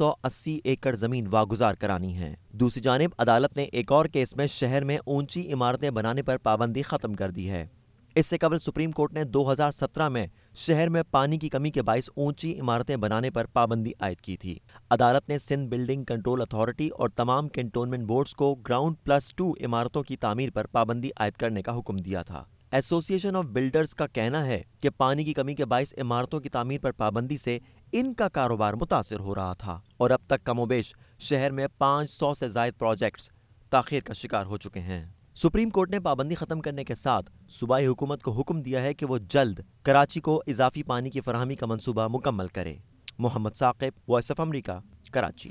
580 एकड़ ज़मीन वागुजार करानी है। दूसरी जानिब अदालत ने एक और केस में शहर में ऊंची इमारतें बनाने पर पाबंदी ख़त्म कर दी है। इससे कबल सुप्रीम कोर्ट ने 2017 में शहर में पानी की कमी के बायस ऊंची इमारतें बनाने पर पाबंदी आयद की थी। अदालत ने सिंध बिल्डिंग कंट्रोल अथॉरिटी और तमाम कैंटोनमेंट बोर्ड्स को ग्राउंड+2 इमारतों की तामीर पर पाबंदी आयद करने का हुक्म दिया था। एसोसिएशन ऑफ बिल्डर्स का कहना है कि पानी की कमी के बायस इमारतों की तामीर पर पाबंदी से इनका कारोबार मुतासिर हो रहा था और अब तक कमोबेश शहर में 500 से ज़ायद प्रोजेक्ट्स ताख़ीर का शिकार हो चुके हैं। सुप्रीम कोर्ट ने पाबंदी खत्म करने के साथ सूबाई हुकूमत को हुक्म दिया है कि वो जल्द कराची को इजाफी पानी की फराहमी का मंसूबा मुकम्मल करे। Mohammad Saqib, Voice of America, Karachi.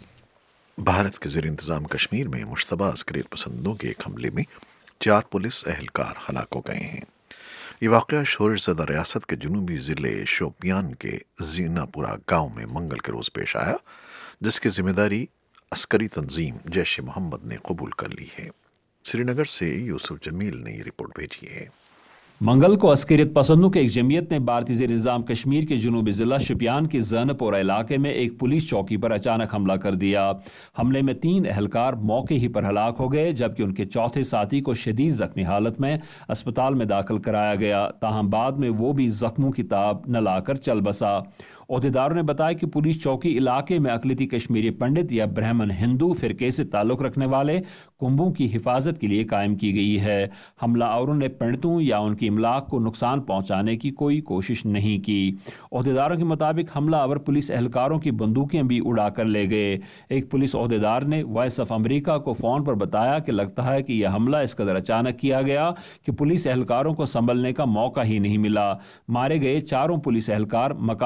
Bharat के ज़ेर इंतज़ाम कश्मीर में मुश्तबा अस्करियत पसंदों के एक हमले में 4 पुलिस एहलकार हलाक हो गए हैं। ये वाक़या शोरश ज़दा रियासत के जनूबी ज़िले शोपियान के जीनापुरा गाँव में मंगल के रोज़ पेश आया, जिसकी जिम्मेदारी अस्करी तंजीम जैश मोहम्मद ने कबूल कर ली है। श्रीनगर से यूसुफ जमील ने ये रिपोर्ट भेजी है। मंगल को अस्करियत पसंदों की एक जमीयत ने भारतीय ज़ेर इंतज़ाम कश्मीर के जनूबी ज़िला शोपियान के ज़ैनपोरा इलाके में एक पुलिस चौकी पर अचानक हमला कर दिया। हमले में 3 एहलकार मौके ही पर हलाक हो गए, जबकि उनके चौथे साथी को शदीद ज़ख्मी हालत में अस्पताल में दाखिल कराया गया। ताहम बाद में वो भी ज़ख्मों की ताब न लाकर चल बसा। ओहदेदारों ने बताया कि पुलिस चौकी इलाके में अक़लियती कश्मीरी पंडित या ब्राह्मण हिंदू फ़िरके से ताल्लुक़ रखने वाले कुंभों की हिफाजत के लिए कायम की गई है। हमलावरों ने पंडितों या उनकी इमलाक को नुकसान पहुंचाने की कोई कोशिश नहीं की। ओहदेदारों के मुताबिक हमलावर पुलिस एहलकारों की बंदूकें भी उड़ा कर ले गए। एक पुलिस ओहदेदार ने वॉइस ऑफ अमेरिका को फ़ोन पर बताया कि लगता है कि यह हमला इस कदर अचानक किया गया कि पुलिस एहलकारों को संभलने का मौका ही नहीं मिला। मारे गए 4 पुलिस एहलकार मकामी कश्मीरी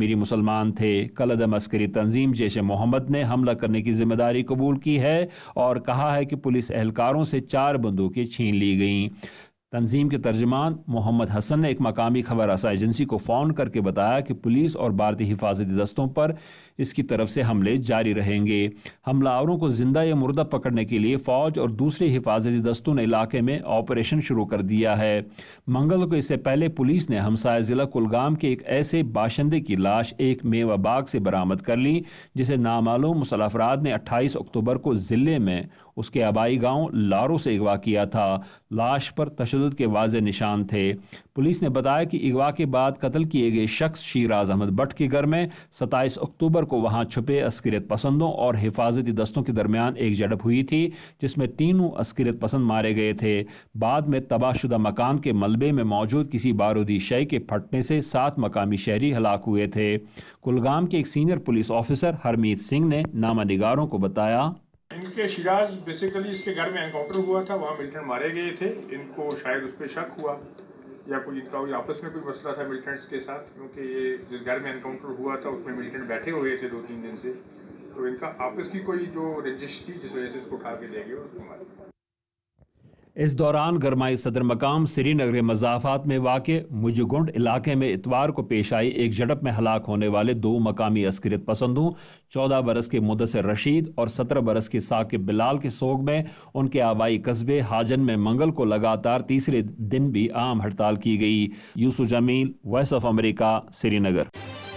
کشمیری مسلمان تھے۔ کالعدم عسکری تنظیم جیش محمد نے حملہ کرنے کی ذمہ داری قبول کی ہے اور کہا ہے کہ پولیس اہلکاروں سے 4 بندوقیں چھین لی گئیں۔ تنظیم کے ترجمان محمد حسن نے ایک مقامی خبر رساں ایجنسی کو فون کر کے بتایا کہ پولیس اور بھارتی حفاظتی دستوں پر اس کی طرف سے حملے جاری رہیں گے۔ حملہ آوروں کو زندہ یا مردہ پکڑنے کے لیے فوج اور دوسرے حفاظتی دستوں نے علاقے میں آپریشن شروع کر دیا ہے۔ منگل کو اس سے پہلے پولیس نے ہمسایہ ضلع کلگام کے ایک ایسے باشندے کی لاش ایک میوہ باغ سے برآمد کر لی جسے نامعلوم مسلح افراد نے 28 اکتوبر کو ضلع میں اس کے آبائی گاؤں لارو سے اغوا کیا تھا۔ لاش پر تشدد کے واضح نشان تھے۔ پولیس نے بتایا کہ اغوا کے بعد قتل کیے گئے شخص شیراز احمد بٹ کے گھر میں 27 اکتوبر کو وہاں چھپے عسکریت پسندوں اور حفاظتی دستوں کے درمیان ایک جھڑپ ہوئی تھی جس میں 3 عسکریت پسند مارے گئے تھے۔ بعد میں تباہ شدہ مکان کے ملبے میں موجود کسی بارودی شے کے پھٹنے سے 7 مقامی شہری ہلاک ہوئے تھے۔ کلگام کے ایک senior police officer Harmeet Singh نے نامہ نگاروں کو بتایا ان کے شیراز بیسیکلی اس کے گھر میں انکاؤنٹر ہوا تھا، وہاں ملٹنٹ مارے گئے تھے۔ ان کو شاید اس پہ شک ہوا یا کوئی ان کا آپس میں کوئی مسئلہ تھا ملٹنٹس کے ساتھ، کیونکہ یہ جس گھر میں انکاؤنٹر ہوا تھا اس میں ملٹنٹ بیٹھے ہوئے تھے 2-3 دن سے، تو ان کا آپس کی کوئی جو رنجش تھی جس وجہ سے اس کو اٹھا کے لے گئے اس کو مارے۔ اس دوران گرمائی صدر مقام سری نگر مضافات میں واقع مجگنڈ علاقے میں اتوار کو پیش آئی ایک جھڑپ میں ہلاک ہونے والے 2 مقامی عسکریت پسندوں 14 برس کے مدثر رشید اور 17 برس کے ثاقب بلال کے سوگ میں ان کے آبائی قصبے حاجن میں منگل کو لگاتار تیسرے دن بھی عام ہڑتال کی گئی۔ Yusuf Jamil, Voice of America, Srinagar.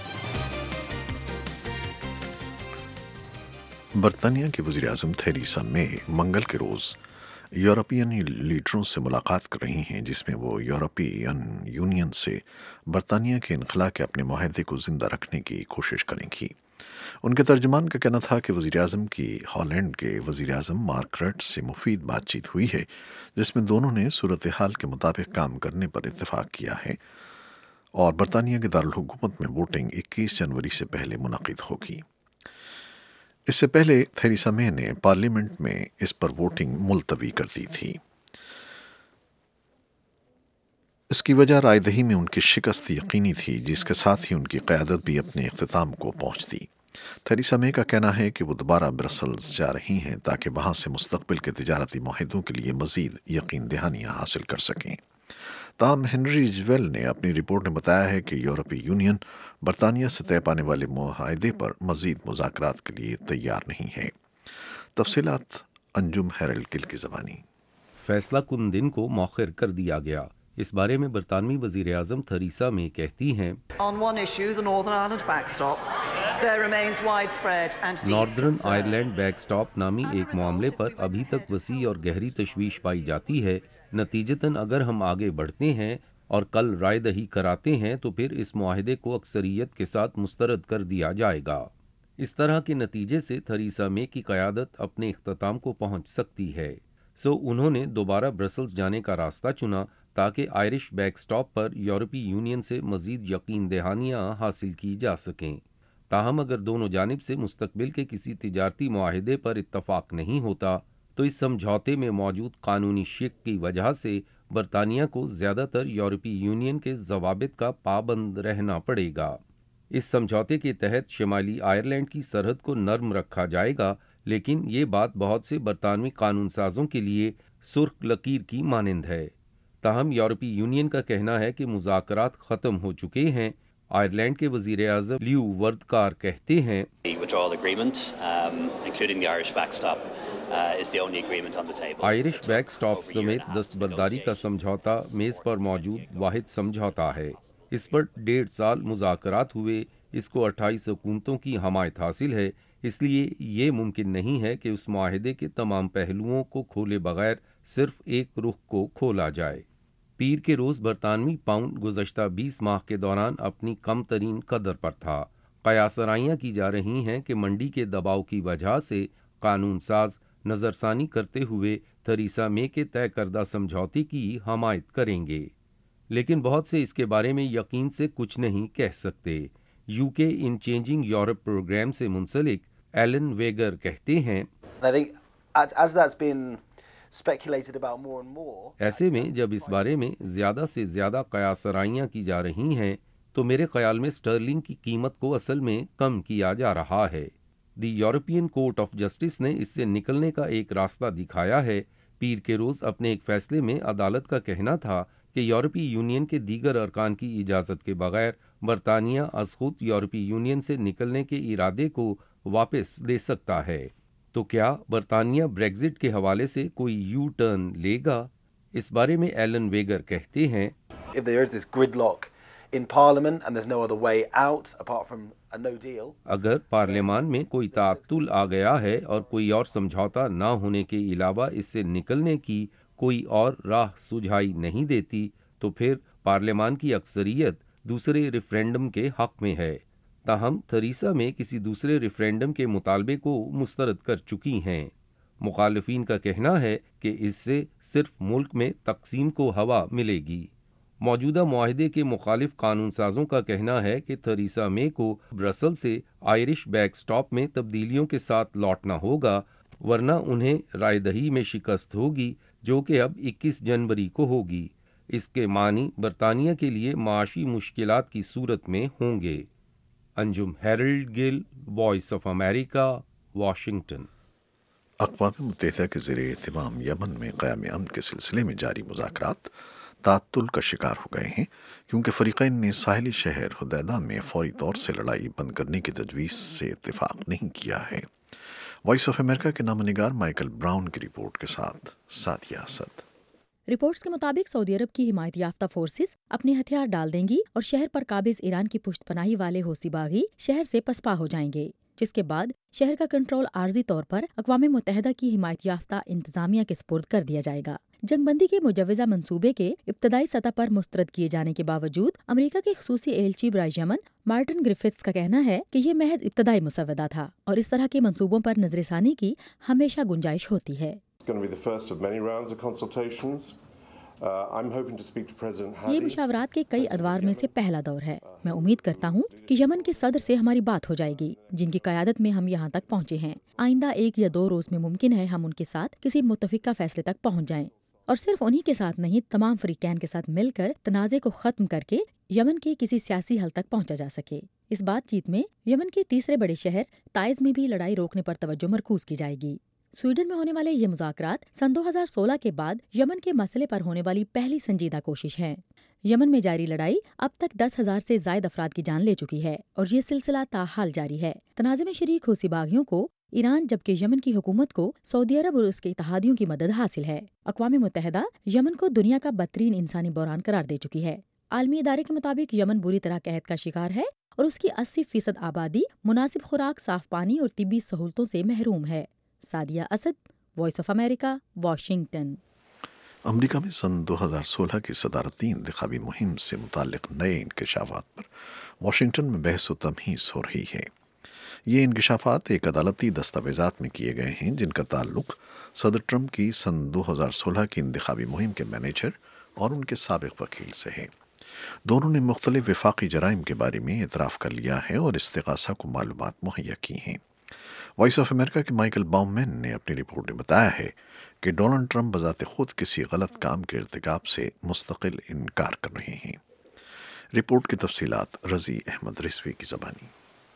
برطانیہ کے وزیر اعظم تھیریسا مے منگل کے روز یورپین لیڈروں سے ملاقات کر رہی ہیں، جس میں وہ یورپین یونین سے برطانیہ کے انخلاء کے اپنے معاہدے کو زندہ رکھنے کی کوشش کریں گی۔ ان کے ترجمان کا کہنا تھا کہ وزیر اعظم کی ہالینڈ کے وزیر اعظم مارک رٹ سے مفید بات چیت ہوئی ہے، جس میں دونوں نے صورتحال کے مطابق کام کرنے پر اتفاق کیا ہے اور برطانیہ کے دارالحکومت میں ووٹنگ 21 جنوری سے پہلے منعقد ہوگی۔ اس سے پہلے تھیریسا مے نے پارلیمنٹ میں اس پر ووٹنگ ملتوی کر دی تھی۔ اس کی وجہ رائے دہی میں ان کی شکست یقینی تھی، جس کے ساتھ ہی ان کی قیادت بھی اپنے اختتام کو پہنچتی۔ تھیریسا مے کا کہنا ہے کہ وہ دوبارہ برسلز جا رہی ہیں تاکہ وہاں سے مستقبل کے تجارتی معاہدوں کے لیے مزید یقین دہانیاں حاصل کر سکیں۔ تاہم ہنری جویل نے اپنی رپورٹ میں بتایا ہے کہ یورپی یونین برطانیہ سے طے پانے والے معاہدے پر مزید مذاکرات کے لیے تیار نہیں ہے۔ تفصیلات انجم ہیرلڈ گل کی زبانی۔ فیصلہ کن دن کو مؤخر کر دیا گیا۔ اس بارے میں برطانوی وزیر اعظم تھیریسا مے کہتی ہیں ناردرن آئرلینڈ بیک سٹاپ نامی ایک معاملے پر ابھی تک وسیع اور گہری تشویش پائی جاتی ہے۔ نتیجتاً اگر ہم آگے بڑھتے ہیں اور کل رائے دہی کراتے ہیں تو پھر اس معاہدے کو اکثریت کے ساتھ مسترد کر دیا جائے گا۔ اس طرح کے نتیجے سے تھیریسا مے کی قیادت اپنے اختتام کو پہنچ سکتی ہے۔ انہوں نے دوبارہ برسلز جانے کا راستہ چنا تاکہ آئرش بیک سٹاپ پر یورپی یونین سے مزید یقین دہانیاں حاصل کی جا سکیں۔ تاہم اگر دونوں جانب سے مستقبل کے کسی تجارتی معاہدے پر اتفاق نہیں ہوتا تو اس سمجھوتے میں موجود قانونی شک کی وجہ سے برطانیہ کو زیادہ تر یورپی یونین کے ضوابط کا پابند رہنا پڑے گا۔ اس سمجھوتے کے تحت شمالی آئرلینڈ کی سرحد کو نرم رکھا جائے گا، لیکن یہ بات بہت سے برطانوی قانون سازوں کے لیے سرخ لکیر کی مانند ہے۔ تاہم یورپی یونین کا کہنا ہے کہ مذاکرات ختم ہو چکے ہیں۔ آئرلینڈ کے وزیر اعظم لیو وردکار کہتے ہیں آئرش بیک سٹاپ سمیت دستبرداری کا سمجھوتا میز پر موجود واحد سمجھوتا ہے۔ اس پر 1.5 سال مذاکرات ہوئے۔ اس کو 28 حکومتوں کی حمایت حاصل ہے، اس لیے یہ ممکن نہیں ہے کہ اس معاہدے کے تمام پہلوؤں کو کھولے بغیر صرف ایک رخ کو کھولا جائے۔ پیر کے روز برطانوی پاؤنڈ گزشتہ 20 ماہ کے دوران اپنی کم ترین قدر پر تھا۔ قیاس آرائیاں کی جا رہی ہیں کہ منڈی کے دباؤ کی وجہ سے قانون ساز نظر ثانی کرتے ہوئے تھیریسا مے کے طے کردہ سمجھوتے کی حمایت کریں گے، لیکن بہت سے اس کے بارے میں یقین سے کچھ نہیں کہہ سکتے۔ یو کے ان چینجنگ یورپ پروگرام سے منسلک ایلن ویگر کہتے ہیں ایسے میں جب اس بارے میں زیادہ سے زیادہ قیاس آرائیاں کی جا رہی ہیں تو میرے خیال میں سٹرلنگ کی قیمت کو اصل میں کم کیا جا رہا ہے۔ The European Court of Justice نے اس سے نکلنے کا ایک راستہ دکھایا ہے۔ پیر کے روز اپنے ایک فیصلے میں عدالت کا کہنا تھا کہ یورپی یونین کے دیگر ارکان کی اجازت کے بغیر برطانیہ از خود یورپی یونین سے نکلنے کے ارادے کو واپس لے سکتا ہے۔ تو کیا برطانیہ بریگزٹ کے حوالے سے کوئی یو ٹرن لے گا؟ اس بارے میں ایلن ویگر کہتے ہیں If there is this gridlock in Parliament and there's no other way out apart from a no deal. اگر پارلیمان میں کوئی تعطل آ گیا ہے اور کوئی اور سمجھوتا نہ ہونے کے علاوہ اس سے نکلنے کی کوئی اور راہ سجھائی نہیں دیتی تو پھر پارلیمان کی اکثریت دوسرے ریفرینڈم کے حق میں ہے۔ تاہم تھریسا میں کسی دوسرے ریفرینڈم کے مطالبے کو مسترد کر چکی ہیں۔ مخالفین کا کہنا ہے کہ اس سے صرف ملک میں تقسیم کو ہوا ملے گی۔ موجودہ معاہدے کے مخالف قانون سازوں کا کہنا ہے کہ تھریسا مے کو برسل سے آئرش بیک سٹاپ میں تبدیلیوں کے ساتھ لوٹنا ہوگا، ورنہ انہیں رائے دہی میں شکست ہوگی جو کہ اب 21 جنوری کو ہوگی۔ اس کے معنی برطانیہ کے لیے معاشی مشکلات کی صورت میں ہوں گے۔ Anjum Harold Gill, Voice of America, Washington. اقوام متحدہ کے زیر اہتمام یمن میں قیام امن کے سلسلے میں جاری مذاکرات تعطل کا شکار ہو گئے ہیں کیونکہ فریقین نے ساحلی شہر حدیدہ میں فوری طور سے لڑائی بند کرنے کی تجویز سے اتفاق نہیں کیا ہے۔ وائس آف امریکہ کے نامہ نگار مائیکل براؤن کی رپورٹ کے ساتھ سعدیہ اسد۔ رپورٹس کے مطابق سعودی عرب کی حمایت یافتہ فورسز اپنے ہتھیار ڈال دیں گی اور شہر پر قابض ایران کی پشت پناہی والے حوثی باغی شہر سے پسپا ہو جائیں گے، جس کے بعد شہر کا کنٹرول عارضی طور پر اقوام متحدہ کی حمایت یافتہ انتظامیہ کے سپرد کر دیا جائے گا۔ جنگ بندی کے مجوزہ منصوبے کے ابتدائی سطح پر مسترد کیے جانے کے باوجود امریکہ کے خصوصی ایلچی برائے یمن مارٹن گرفٹس کا کہنا ہے کہ یہ محض ابتدائی مسودہ تھا اور اس طرح کے منصوبوں پر نظر ثانی کی ہمیشہ گنجائش ہوتی ہے۔ یہ مشاورات کے کئی ادوار میں سے پہلا دور ہے۔ میں امید کرتا ہوں کہ یمن کے صدر سے ہماری بات ہو جائے گی، جن کی قیادت میں ہم یہاں تک پہنچے ہیں۔ آئندہ 1 یا 2 روز میں ممکن ہے ہم ان کے ساتھ کسی متفقہ فیصلے تک پہنچ جائیں، اور صرف انہی کے ساتھ نہیں، تمام فریقین کے ساتھ مل کر تنازع کو ختم کر کے یمن کے کسی سیاسی حل تک پہنچا جا سکے۔ اس بات چیت میں یمن کے تیسرے بڑے شہر تائز میں بھی لڑائی روکنے پر توجہ مرکوز کی جائے گی۔ سویڈن میں ہونے والے یہ مذاکرات سن 2016 کے بعد یمن کے مسئلے پر ہونے والی پہلی سنجیدہ کوشش ہے۔ یمن میں جاری لڑائی اب تک 10,000 سے زائد افراد کی جان لے چکی ہے اور یہ سلسلہ تاحال جاری ہے۔ تنازع میں شریک حوثی باغیوں کو ایران جبکہ یمن کی حکومت کو سعودی عرب اور اس کے اتحادیوں کی مدد حاصل ہے۔ اقوام متحدہ یمن کو دنیا کا بدترین انسانی بحران قرار دے چکی ہے۔ عالمی ادارے کے مطابق یمن بری طرح قحط کا شکار ہے اور اس کی 80% آبادی مناسب خوراک، صاف پانی اور طبی سہولتوں سے محروم ہے۔ Sadia Asad, Voice of America, Washington. امریکہ میں سن 2016 کی صدارتی انتخابی مہم سے متعلق نئے انکشافات پر واشنگٹن میں بحث و تمہیز ہو رہی ہے۔ یہ انکشافات ایک عدالتی دستاویزات میں کیے گئے ہیں جن کا تعلق صدر ٹرمپ کی سن 2016 کی انتخابی مہم کے مینیجر اور ان کے سابق وکیل سے ہے۔ دونوں نے مختلف وفاقی جرائم کے بارے میں اعتراف کر لیا ہے اور استغاثہ کو معلومات مہیا کی ہیں۔ وائس آف امریکہ کے مائیکل باؤمین نے اپنی رپورٹ میں بتایا ہے کہ ڈونلڈ ٹرمپ بذات خود کسی غلط کام کے ارتکاب سے مستقل انکار کر رہے ہیں۔ رپورٹ کی تفصیلات رضی احمد رضوی کی زبانی۔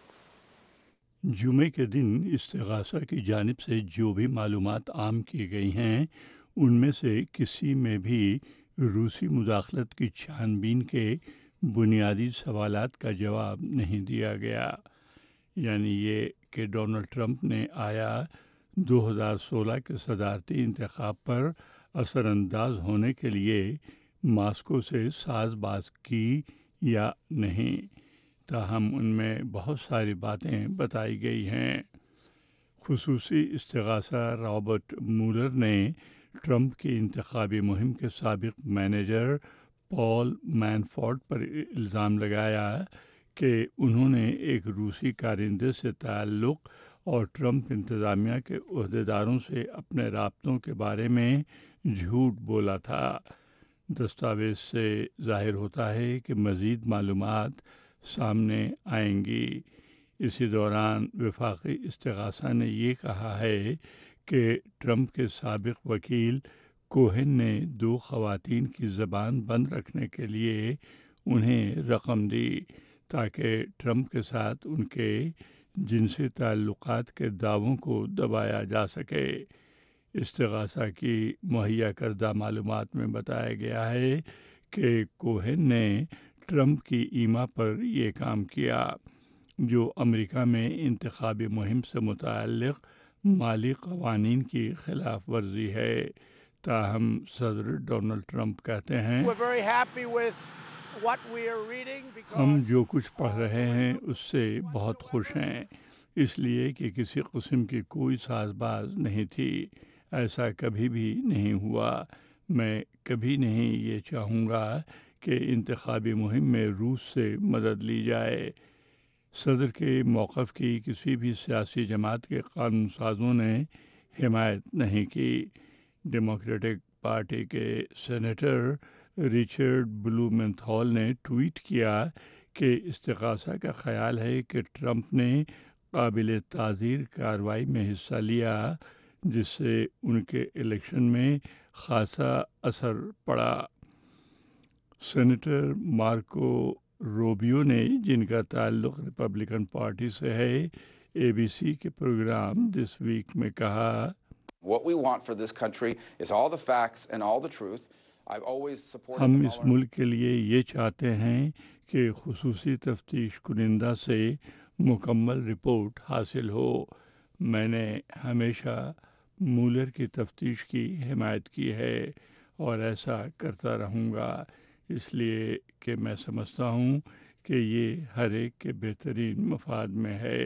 جمعے کے دن استغاثہ کی جانب سے جو بھی معلومات عام کی گئی ہیں ان میں سے کسی میں بھی روسی مداخلت کی چھان بین کے بنیادی سوالات کا جواب نہیں دیا گیا، یعنی یہ کہ ڈونلڈ ٹرمپ نے آیا 2016 کے صدارتی انتخاب پر اثر انداز ہونے کے لیے ماسکو سے ساز باز کی یا نہیں، تاہم ان میں بہت ساری باتیں بتائی گئی ہیں۔ خصوصی استغاثہ رابرٹ مولر نے ٹرمپ کی انتخابی مہم کے سابق مینیجر پال مینفورٹ پر الزام لگایا کہ انہوں نے ایک روسی کارندے سے تعلق اور ٹرمپ انتظامیہ کے عہدیداروں سے اپنے رابطوں کے بارے میں جھوٹ بولا تھا۔ دستاویز سے ظاہر ہوتا ہے کہ مزید معلومات سامنے آئیں گی۔ اسی دوران وفاقی استغاثہ نے یہ کہا ہے کہ ٹرمپ کے سابق وکیل کوہن نے 2 خواتین کی زبان بند رکھنے کے لیے انہیں رقم دی تاکہ ٹرمپ کے ساتھ ان کے جنسی تعلقات کے دعووں کو دبایا جا سکے۔ استغاثہ کی مہیا کردہ معلومات میں بتایا گیا ہے کہ کوہن نے ٹرمپ کی ایما پر یہ کام کیا، جو امریکہ میں انتخابی مہم سے متعلق مالی قوانین کی خلاف ورزی ہے۔ تاہم صدر ڈونلڈ ٹرمپ کہتے ہیں ہم جو کچھ پڑھ رہے ہیں اس سے بہت خوش ہیں، اس لیے کہ کسی قسم کی کوئی ساز باز نہیں تھی، ایسا کبھی بھی نہیں ہوا۔ میں کبھی نہیں یہ چاہوں گا کہ انتخابی مہم میں روس سے مدد لی جائے۔ صدر کے موقف کی کسی بھی سیاسی جماعت کے قانون سازوں نے حمایت نہیں کی۔ ڈیموکریٹک پارٹی کے سینیٹر ریچرڈ بلومنتھال نے ٹویٹ کیا کہ استغاثہ کا خیال ہے کہ ٹرمپ نے قابل تعزیر کارروائی میں حصہ لیا، جس سے ان کے الیکشن میں خاصا اثر پڑا۔ سینیٹر مارکو روبیو نے، جن کا تعلق ریپبلکن پارٹی سے ہے، ABC کے پروگرام دس ویک میں کہا، ہم اس ملک کے لیے یہ چاہتے ہیں کہ خصوصی تفتیش کنندہ سے مکمل رپورٹ حاصل ہو۔ میں نے ہمیشہ مولر کی تفتیش کی حمایت کی ہے اور ایسا کرتا رہوں گا، اس لیے کہ میں سمجھتا ہوں کہ یہ ہر ایک کے بہترین مفاد میں ہے،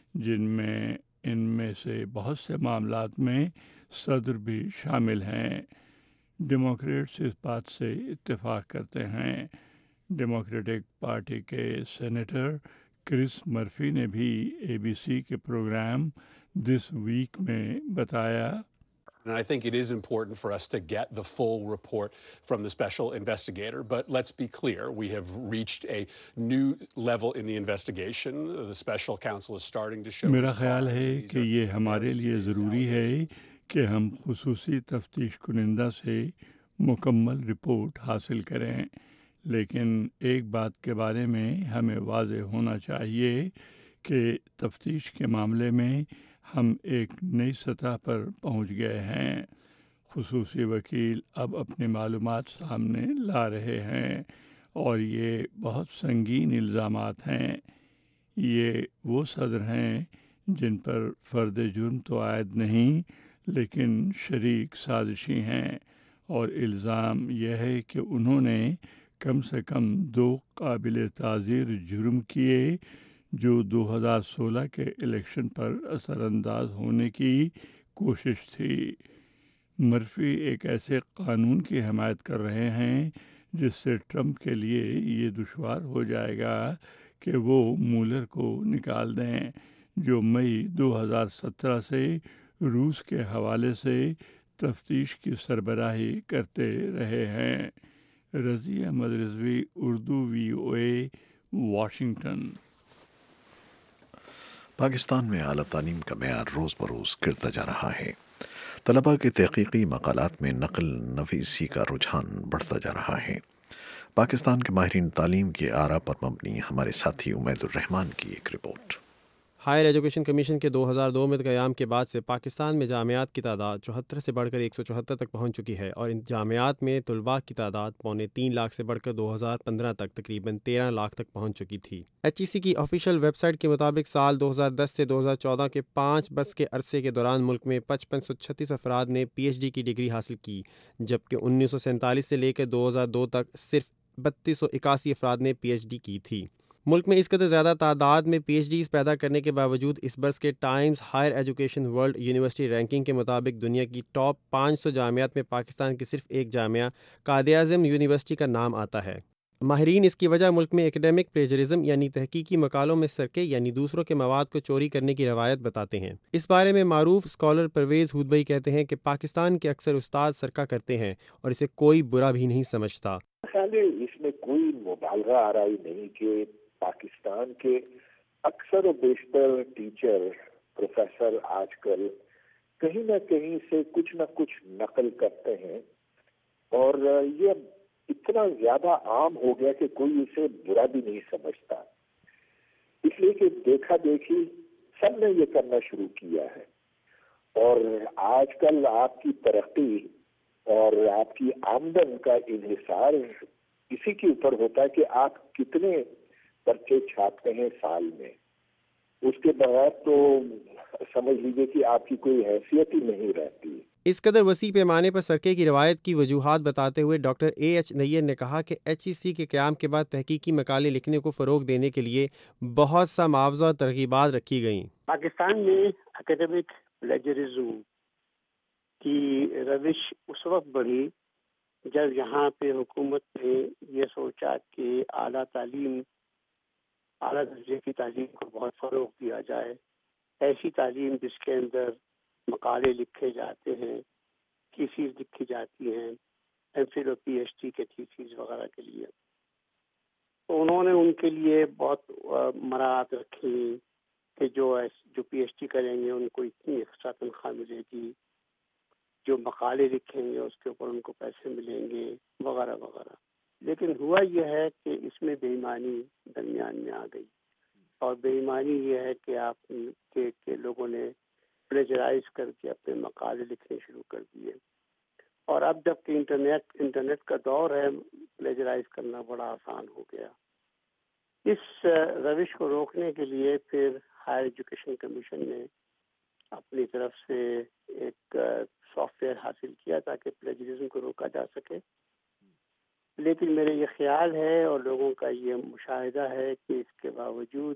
ان میں سے بہت سے معاملات میں صدر بھی شامل ہیں۔ ڈیموکریٹس اس بات سے اتفاق کرتے ہیں۔ ڈیموکریٹک پارٹی کے سینیٹر کرس مرفی نے بھی ABC کے پروگرام دس ویک میں بتایا، And I think it is important for us to get the full report from the special investigator. But let's be clear, we have reached a new level in the investigation. The special counsel is starting to show. میرا خیال ہے کہ یہ ہمارے لیے ضروری ہے کہ ہم خصوصی تفتیش کنندہ سے مکمل رپورٹ حاصل کریں، لیکن ایک بات کے بارے میں ہمیں واضح ہونا چاہیے کہ تفتیش کے معاملے میں ہم ایک نئی سطح پر پہنچ گئے ہیں۔ خصوصی وکیل اب اپنی معلومات سامنے لا رہے ہیں اور یہ بہت سنگین الزامات ہیں۔ یہ وہ صدر ہیں جن پر فرد جرم تو عائد نہیں لیکن شریک سازشی ہیں، اور الزام یہ ہے کہ انہوں نے کم سے کم 2 قابل تعزیر جرم کیے جو 2016 کے الیکشن پر اثر انداز ہونے کی کوشش تھی۔ مرفی ایک ایسے قانون کی حمایت کر رہے ہیں جس سے ٹرمپ کے لیے یہ دشوار ہو جائے گا کہ وہ مولر کو نکال دیں، جو مئی 2017 سے روس کے حوالے سے تفتیش کی سربراہی کرتے رہے ہیں۔ Razi Ahmad Rizvi, Urdu VOA، Washington. پاکستان میں اعلیٰ تعلیم کا معیار روز بروز گرتا جا رہا ہے۔ طلباء کے تحقیقی مقالات میں نقل نویسی کا رجحان بڑھتا جا رہا ہے۔ پاکستان کے ماہرین تعلیم کے آراء پر مبنی ہمارے ساتھی امید الرحمان کی ایک رپورٹ۔ ہائر ایجوکیشن کمیشن کے 2002 میں قیام کے بعد سے پاکستان میں جامعات کی تعداد 74 سے بڑھ کر 174 تک پہنچ چکی ہے، اور ان جامعات میں طلباء کی تعداد 3.25 لاکھ سے بڑھ کر 2015 تک تقریباً 13 لاکھ تک پہنچ چکی تھی۔ HEC کی آفیشیل ویب سائٹ کے مطابق سال 2010 سے 2014 کے 5 برس کے عرصے کے دوران ملک میں 5536 افراد نے PhD کی ڈگری حاصل کی، جبکہ 1947 سے لے کر 2002 تک صرف 3281 افراد نے PhD کی تھی۔ ملک میں اس قدر زیادہ تعداد میں PhDs پیدا کرنے کے باوجود اس برس کے Times Higher Education World University Ranking کے مطابق دنیا کی ٹاپ 500 جامعات میں پاکستان کی صرف ایک جامعہ قائد اعظم یونیورسٹی کا نام آتا ہے۔ ماہرین اس کی وجہ ملک میں ایکیڈیمک پلیجرزم یعنی تحقیقی مقالوں میں سرقے یعنی دوسروں کے مواد کو چوری کرنے کی روایت بتاتے ہیں۔ اس بارے میں معروف اسکالر پرویز ہودبئی کہتے ہیں کہ پاکستان کے اکثر استاد سرقہ کرتے ہیں اور اسے کوئی برا بھی نہیں سمجھتا۔ خیال ہے اس میں کوئی مبالغہ آرائی نہیں کہ پاکستان کے اکثر و بیشتر ٹیچر پروفیسر آج کل کہیں نہ کہیں سے کچھ نہ کچھ نقل کرتے ہیں، اور یہ اتنا زیادہ عام ہو گیا کہ کوئی اسے برا بھی نہیں سمجھتا، اس لیے کہ دیکھا دیکھی سب نے یہ کرنا شروع کیا ہے. اور آج کل آپ کی ترقی اور آپ کی آمدن کا انحصار اسی کے اوپر ہوتا ہے کہ آپ کتنے پرچے چھاپتے ہیں سال میں. اس کے بغیر تو سمجھ لیجیے کہ آپ کی کوئی حیثیت ہی نہیں رہتی. اس قدر وسیع پیمانے پر سرقے کی روایت کی وجوہات بتاتے ہوئے ڈاکٹر اے ایچ نیر نے کہا کہ HEC کے قیام کے بعد تحقیقی مقالے لکھنے کو فروغ دینے کے لیے بہت سا معاوضہ اور ترغیبات رکھی گئیں. پاکستان میں اکیڈمک پلیجرزم کی روش اس وقت بڑھی جب یہاں پہ حکومت نے یہ سوچا کہ اعلیٰ درجے کی تعلیم کو بہت فروغ دیا جائے. ایسی تعلیم جس کے اندر مقالے لکھے جاتے ہیں، تھیسیز لکھی جاتی ہیں، MPhil اور PhD کے تھیسیز وغیرہ کے لیے. تو انہوں نے ان کے لیے بہت مراعات رکھی کہ جو PhD کریں گے ان کو اتنی ایکسٹرا تنخواہ ملے گی، جو مقالے لکھیں گے اس کے اوپر ان کو پیسے ملیں گے وغیرہ وغیرہ. لیکن ہوا یہ ہے کہ اس میں بے ایمانی درمیان میں آ گئی، اور بے ایمانی یہ ہے کہ آپ کے لوگوں نے پلیجرائز کر کے اپنے مقالے لکھنے شروع کر دیے. اور اب جب کہ انٹرنیٹ کا دور ہے، پلیجرائز کرنا بڑا آسان ہو گیا. اس روش کو روکنے کے لیے پھر ہائر ایجوکیشن کمیشن نے اپنی طرف سے ایک سافٹ ویئر حاصل کیا تاکہ پلیجرزم کو روکا جا سکے. لیکن میرے یہ خیال ہے اور لوگوں کا یہ مشاہدہ ہے کہ اس کے باوجود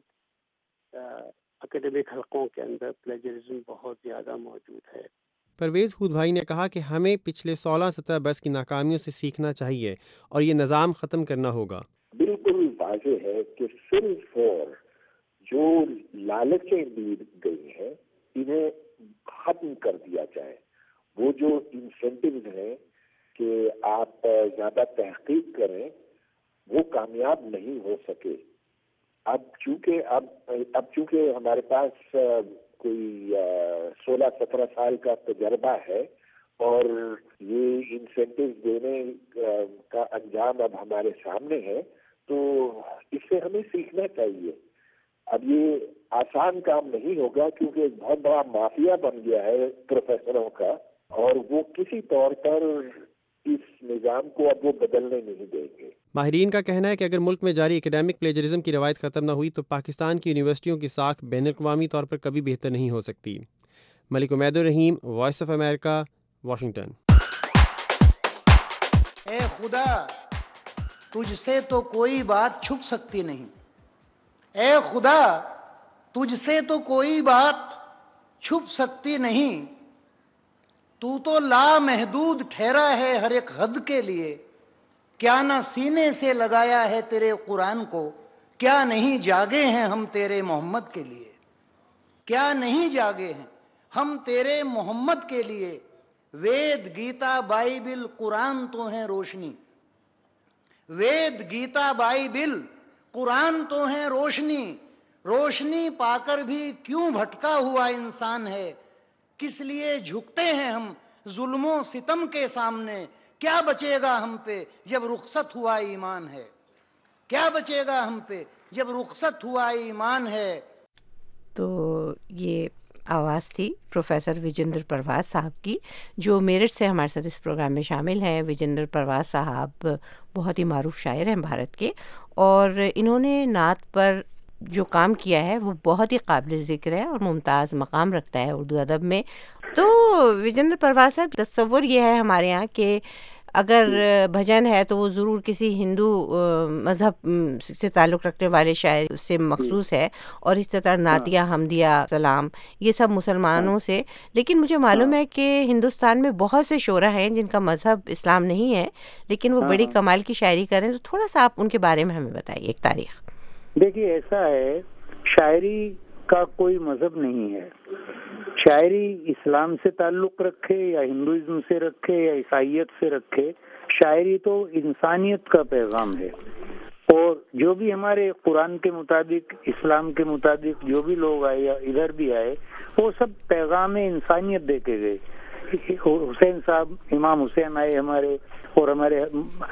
اکیڈمک حلقوں کے اندر پلیجرزم بہت زیادہ موجود ہے. پرویز ہود بھائی نے کہا کہ ہمیں پچھلے 16-17 برس کی ناکامیوں سے سیکھنا چاہیے اور یہ نظام ختم کرنا ہوگا. بالکل واضح ہے کہ صرف جو لالچیں دی گئی ہیں انہیں ختم کر دیا جائے. وہ جو انسینٹیوز ہیں کہ آپ زیادہ تحقیق کریں وہ کامیاب نہیں ہو سکے. اب چونکہ ہمارے پاس کوئی 16-17 سال کا تجربہ ہے اور یہ انسینٹیوز دینے کا انجام اب ہمارے سامنے ہے، تو اس سے ہمیں سیکھنا چاہیے. اب یہ آسان کام نہیں ہوگا کیونکہ ایک بہت بڑا مافیا بن گیا ہے پروفیسروں کا، اور وہ کسی طور پر اس نظام کو اب وہ بدلنے نہیں دیں گے. ماہرین کا کہنا ہے کہ اگر ملک میں جاری اکیڈمک پلیجرزم کی روایت ختم نہ ہوئی تو پاکستان کی یونیورسٹیوں کی ساکھ بین الاقوامی طور پر کبھی بہتر نہیں ہو سکتی. Malik Umaid Urrahim, Voice of America, Washington. اے خدا، تجھ سے تو کوئی بات چھپ سکتی نہیں. اے خدا، تجھ سے تو کوئی بات چھپ سکتی نہیں. تو لامحدود ٹھہرا ہے ہر ایک حد کے لیے. کیا نہ سینے سے لگایا ہے تیرے قرآن کو، کیا نہیں جاگے ہیں ہم تیرے محمد کے لیے. کیا نہیں جاگے ہیں ہم تیرے محمد کے لیے. وید گیتا بائبل قرآن تو ہیں روشنی. وید گیتا بائبل قرآن تو ہیں روشنی. روشنی پا کر بھی کیوں بھٹکا ہوا انسان ہے. کس لیے جھکتے ہیں ہم ظلم و ستم کے سامنے. کیا بچے گا ہم پہ جب رخصت ہوا ایمان ہے. کیا بچے گا ہم پہ جب رخصت ہوا ایمان ہے. تو یہ آواز تھی پروفیسر وجیندر پرواز صاحب کی، جو میرٹھ سے ہمارے ساتھ اس پروگرام میں شامل ہیں. وجیندر پرواز صاحب بہت ہی معروف شاعر ہیں بھارت کے، اور انہوں نے نعت پر جو کام کیا ہے وہ بہت ہی قابل ذکر ہے اور ممتاز مقام رکھتا ہے اردو ادب میں. تو وجیندر پرواز صاحب، تصور یہ ہے ہمارے یہاں کہ اگر بھجن ہے تو وہ ضرور کسی ہندو مذہب سے تعلق رکھنے والے شاعر سے مخصوص ہے، اور اس طرح نعتیہ، حمدیہ، سلام، یہ سب مسلمانوں سے. لیکن مجھے معلوم ہے کہ ہندوستان میں بہت سے شعراء ہیں جن کا مذہب اسلام نہیں ہے لیکن وہ بڑی کمال کی شاعری کریں. تو تھوڑا سا آپ ان کے بارے میں ہمیں بتائیے ایک تاریخ. دیکھیے، ایسا ہے، شاعری کا کوئی مذہب نہیں ہے. شاعری اسلام سے تعلق رکھے یا ہندوازم سے رکھے یا عیسائیت سے رکھے، شاعری تو انسانیت کا پیغام ہے. اور جو بھی ہمارے قرآن کے مطابق، اسلام کے مطابق جو بھی لوگ آئے یا ادھر بھی آئے، وہ سب پیغام انسانیت دے کے گئے. حسین صاحب، امام حسین آئے ہمارے، اور ہمارے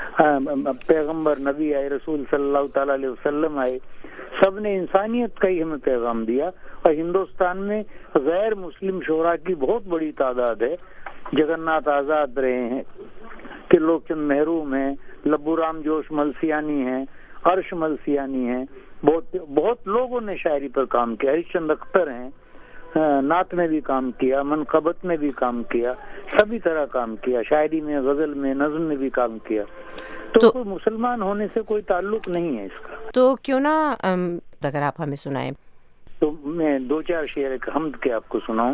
پیغمبر نبی آئے، رسول صلی اللہ تعالی علیہ وسلم آئے، سب نے انسانیت کا ہی ہمیں پیغام دیا. اور ہندوستان میں غیر مسلم شعراء کی بہت بڑی تعداد ہے. جگن ناتھ آزاد رہے ہیں، ترلوک چند محروم ہیں، لبو رام جوش ملسیانی ہیں، عرش ملسیانی ہیں، بہت لوگوں نے شاعری پر کام کیا. ہریش چند اختر ہیں، نعت میں بھی کام کیا، منقبت میں بھی کام کیا، سبھی طرح کام کیا، شاعری میں، غزل میں، نظم میں بھی کام کیا. تو کوئی مسلمان ہونے سے کوئی تعلق نہیں ہے اس کا. تو کیوں نہ اگر آپ ہمیں سنائیں. تو میں 2-4 شعر حمد کے آپ کو سناؤں.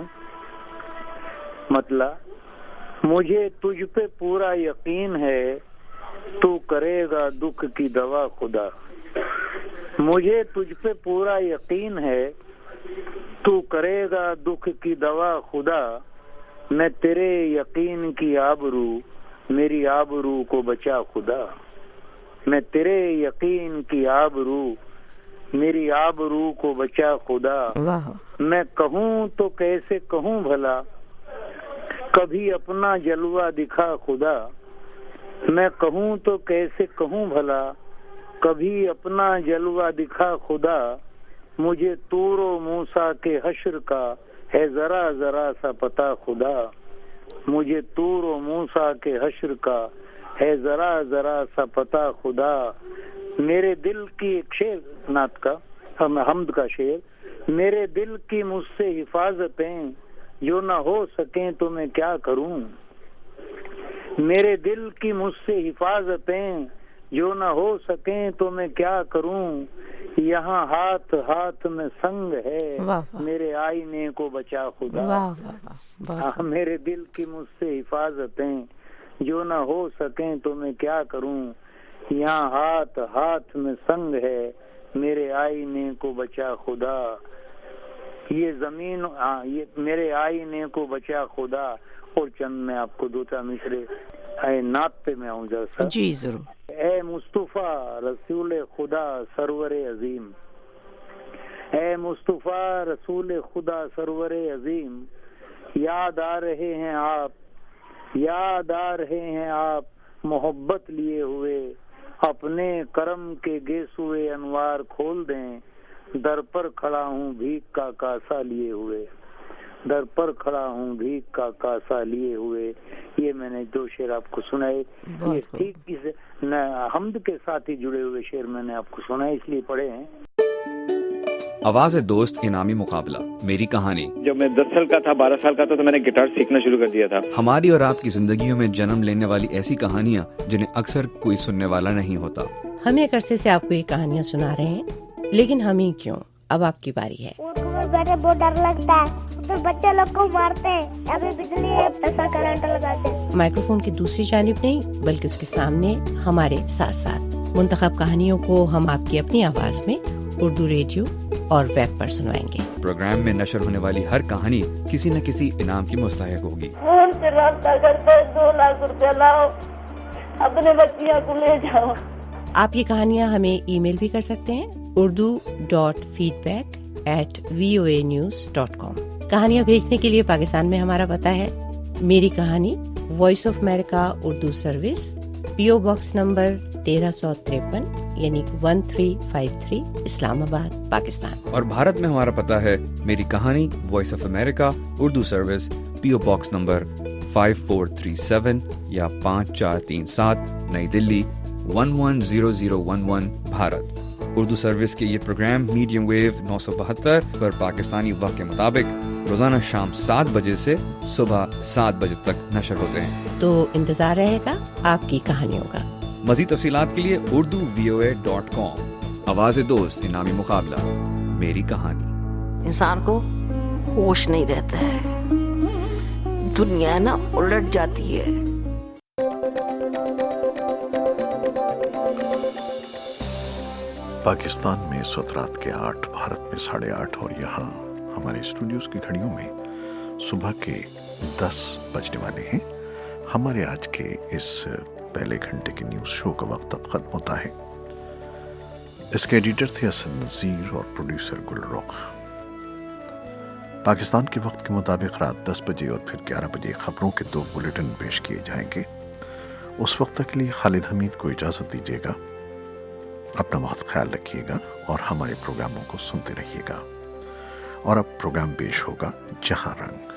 مطلع: مجھے تجھ پہ پورا یقین ہے تو کرے گا دکھ کی دوا خدا. مجھے تجھ پہ پورا یقین ہے تو کرے گا دکھ کی دوا خدا. میں تیرے یقین کی آبرو، میری آبرو کو بچا خدا. میں تیرے یقین کی آبرو، میری آبرو کو بچا خدا. میں کہوں تو کیسے کہوں بھلا، کبھی اپنا جلوہ دکھا خدا. میں کہوں تو کیسے کہوں بھلا، کبھی اپنا جلوہ دکھا خدا. مجھے طور و موسیٰ کے حشر کا ہے ذرا ذرا سا پتہ خدا. مجھے طور و موسیٰ کے حشر کا ہے ذرا ذرا سا پتہ خدا. میرے دل کی ایک شعر نعت کا، حمد کا شعر: میرے دل کی مجھ سے حفاظتیں جو نہ ہو سکیں تو میں کیا کروں. میرے دل کی مجھ سے حفاظتیں جو نہ ہو سکیں تو میں کیا کروں. یہاں ہاتھ ہاتھ میں سنگ ہے، میرے آئینے کو بچا خدا. میرے دل کی مجھ سے حفاظتیں جو نہ ہو سکیں تو میں کیا کروں. یہاں ہاتھ ہاتھ میں سنگ ہے، میرے آئینے کو بچا خدا. یہ زمین، یہ میرے آئینے کو بچا خدا. اور چند میں آپ کو 2-4 مصرے نعت پہ میں آؤں ذرا. جی ضرور. اے مصطفیٰ رسول خدا سرور عظیم، اے مصطفیٰ رسول خدا سرور عظیم. یاد آ رہے ہیں آپ، یاد آ رہے ہیں آپ محبت لیے ہوئے. اپنے کرم کے گیسوئے انوار کھول دیں. در پر کھڑا ہوں بھیک کا کاسا لیے ہوئے، در پر کھڑا ہوں بھیک کا کاسا لیے ہوئے. یہ میں نے 2 شعر آپ کو سنائے. یہ ٹھیک حمد کے ساتھ ہی جڑے ہوئے شعر میں نے آپ کو سنائے، اس لیے پڑھے ہیں. آواز دوست انعامی مقابلہ میری کہانی. جب میں 10 سال کا تھا، 12 سال کا تھا، تو میں نے گٹار سیکھنا شروع کر دیا تھا. ہماری اور آپ کی زندگیوں میں جنم لینے والی ایسی کہانیاں جنہیں اکثر کوئی سننے والا نہیں ہوتا. ہم ایک عرصے سے آپ کو یہ کہانیاں سنا رہے ہیں، لیکن ہم ہی کیوں، اب آپ کی باری ہے. بہت ڈر لگتا ہے، تو بچے لوگ کو مارتے ہیں، ابھی بجلی ہے ایسا کرنٹ لگاتے ہیں. مائکروفون کی دوسری جانب نہیں بلکہ اس کے سامنے ہمارے ساتھ ساتھ منتخب کہانیوں کو ہم آپ کی اپنی آواز میں اردو ریڈیو اور ویب پر سنوائیں گے. پروگرام میں نشر ہونے والی ہر کہانی کسی نہ کسی انعام کی مستحق ہوگی. فون سے رابطہ کرتے 2 لاکھ روپے لاؤ، اپنے بچیاں کو لے جاؤ. آپ یہ کہانیاں ہمیں ای میل بھی کر سکتے ہیں urdu.feedback@voanews.com. کہانیاں بھیجنے کے لیے پاکستان میں ہمارا پتہ ہے میری کہانی، Voice of America Urdu service, PO box number 1353 یعنی 1353 اسلام آباد پاکستان. اور بھارت میں ہمارا پتہ ہے میری کہانی، Voice of America Urdu service, PO box number 5437 یا 5437 نئی دلی 110011 بھارت. اردو سروس کے یہ پروگرام میڈیم ویو 972 پر پاکستانی وقت کے مطابق روزانہ شام 7 بجے سے صبح 7 بجے تک نشر ہوتے ہیں. تو انتظار رہے گا آپ کی کہانیوں کا. مزید تفصیلات کے لیے urduvoa.com. آواز دوست انعامی مقابلہ میری کہانی. انسان کو ہوش نہیں رہتا ہے، دنیا نا الٹ جاتی ہے. پاکستان میں اس وقت رات کے 8، بھارت میں 8:30 اور یہاں ہمارے اسٹوڈیوز کی گھڑیوں میں صبح کے 10 بجنے والے ہیں. ہمارے آج کے اس پہلے گھنٹے کے نیوز شو کا وقت اب ختم ہوتا ہے. اس کے ایڈیٹر تھے اسد نذیر اور پروڈیوسر گل رخ. پاکستان کے وقت کے مطابق رات 10 بجے اور پھر 11 بجے خبروں کے 2 بلیٹن پیش کیے جائیں گے. उस वक्त तक के लिए खालिद हमीद को इजाज़त दीजिएगा। अपना बहुत ख्याल रखिएगा और हमारे प्रोग्रामों को सुनते रहिएगा। और अब प्रोग्राम पेश होगा जहां रंग।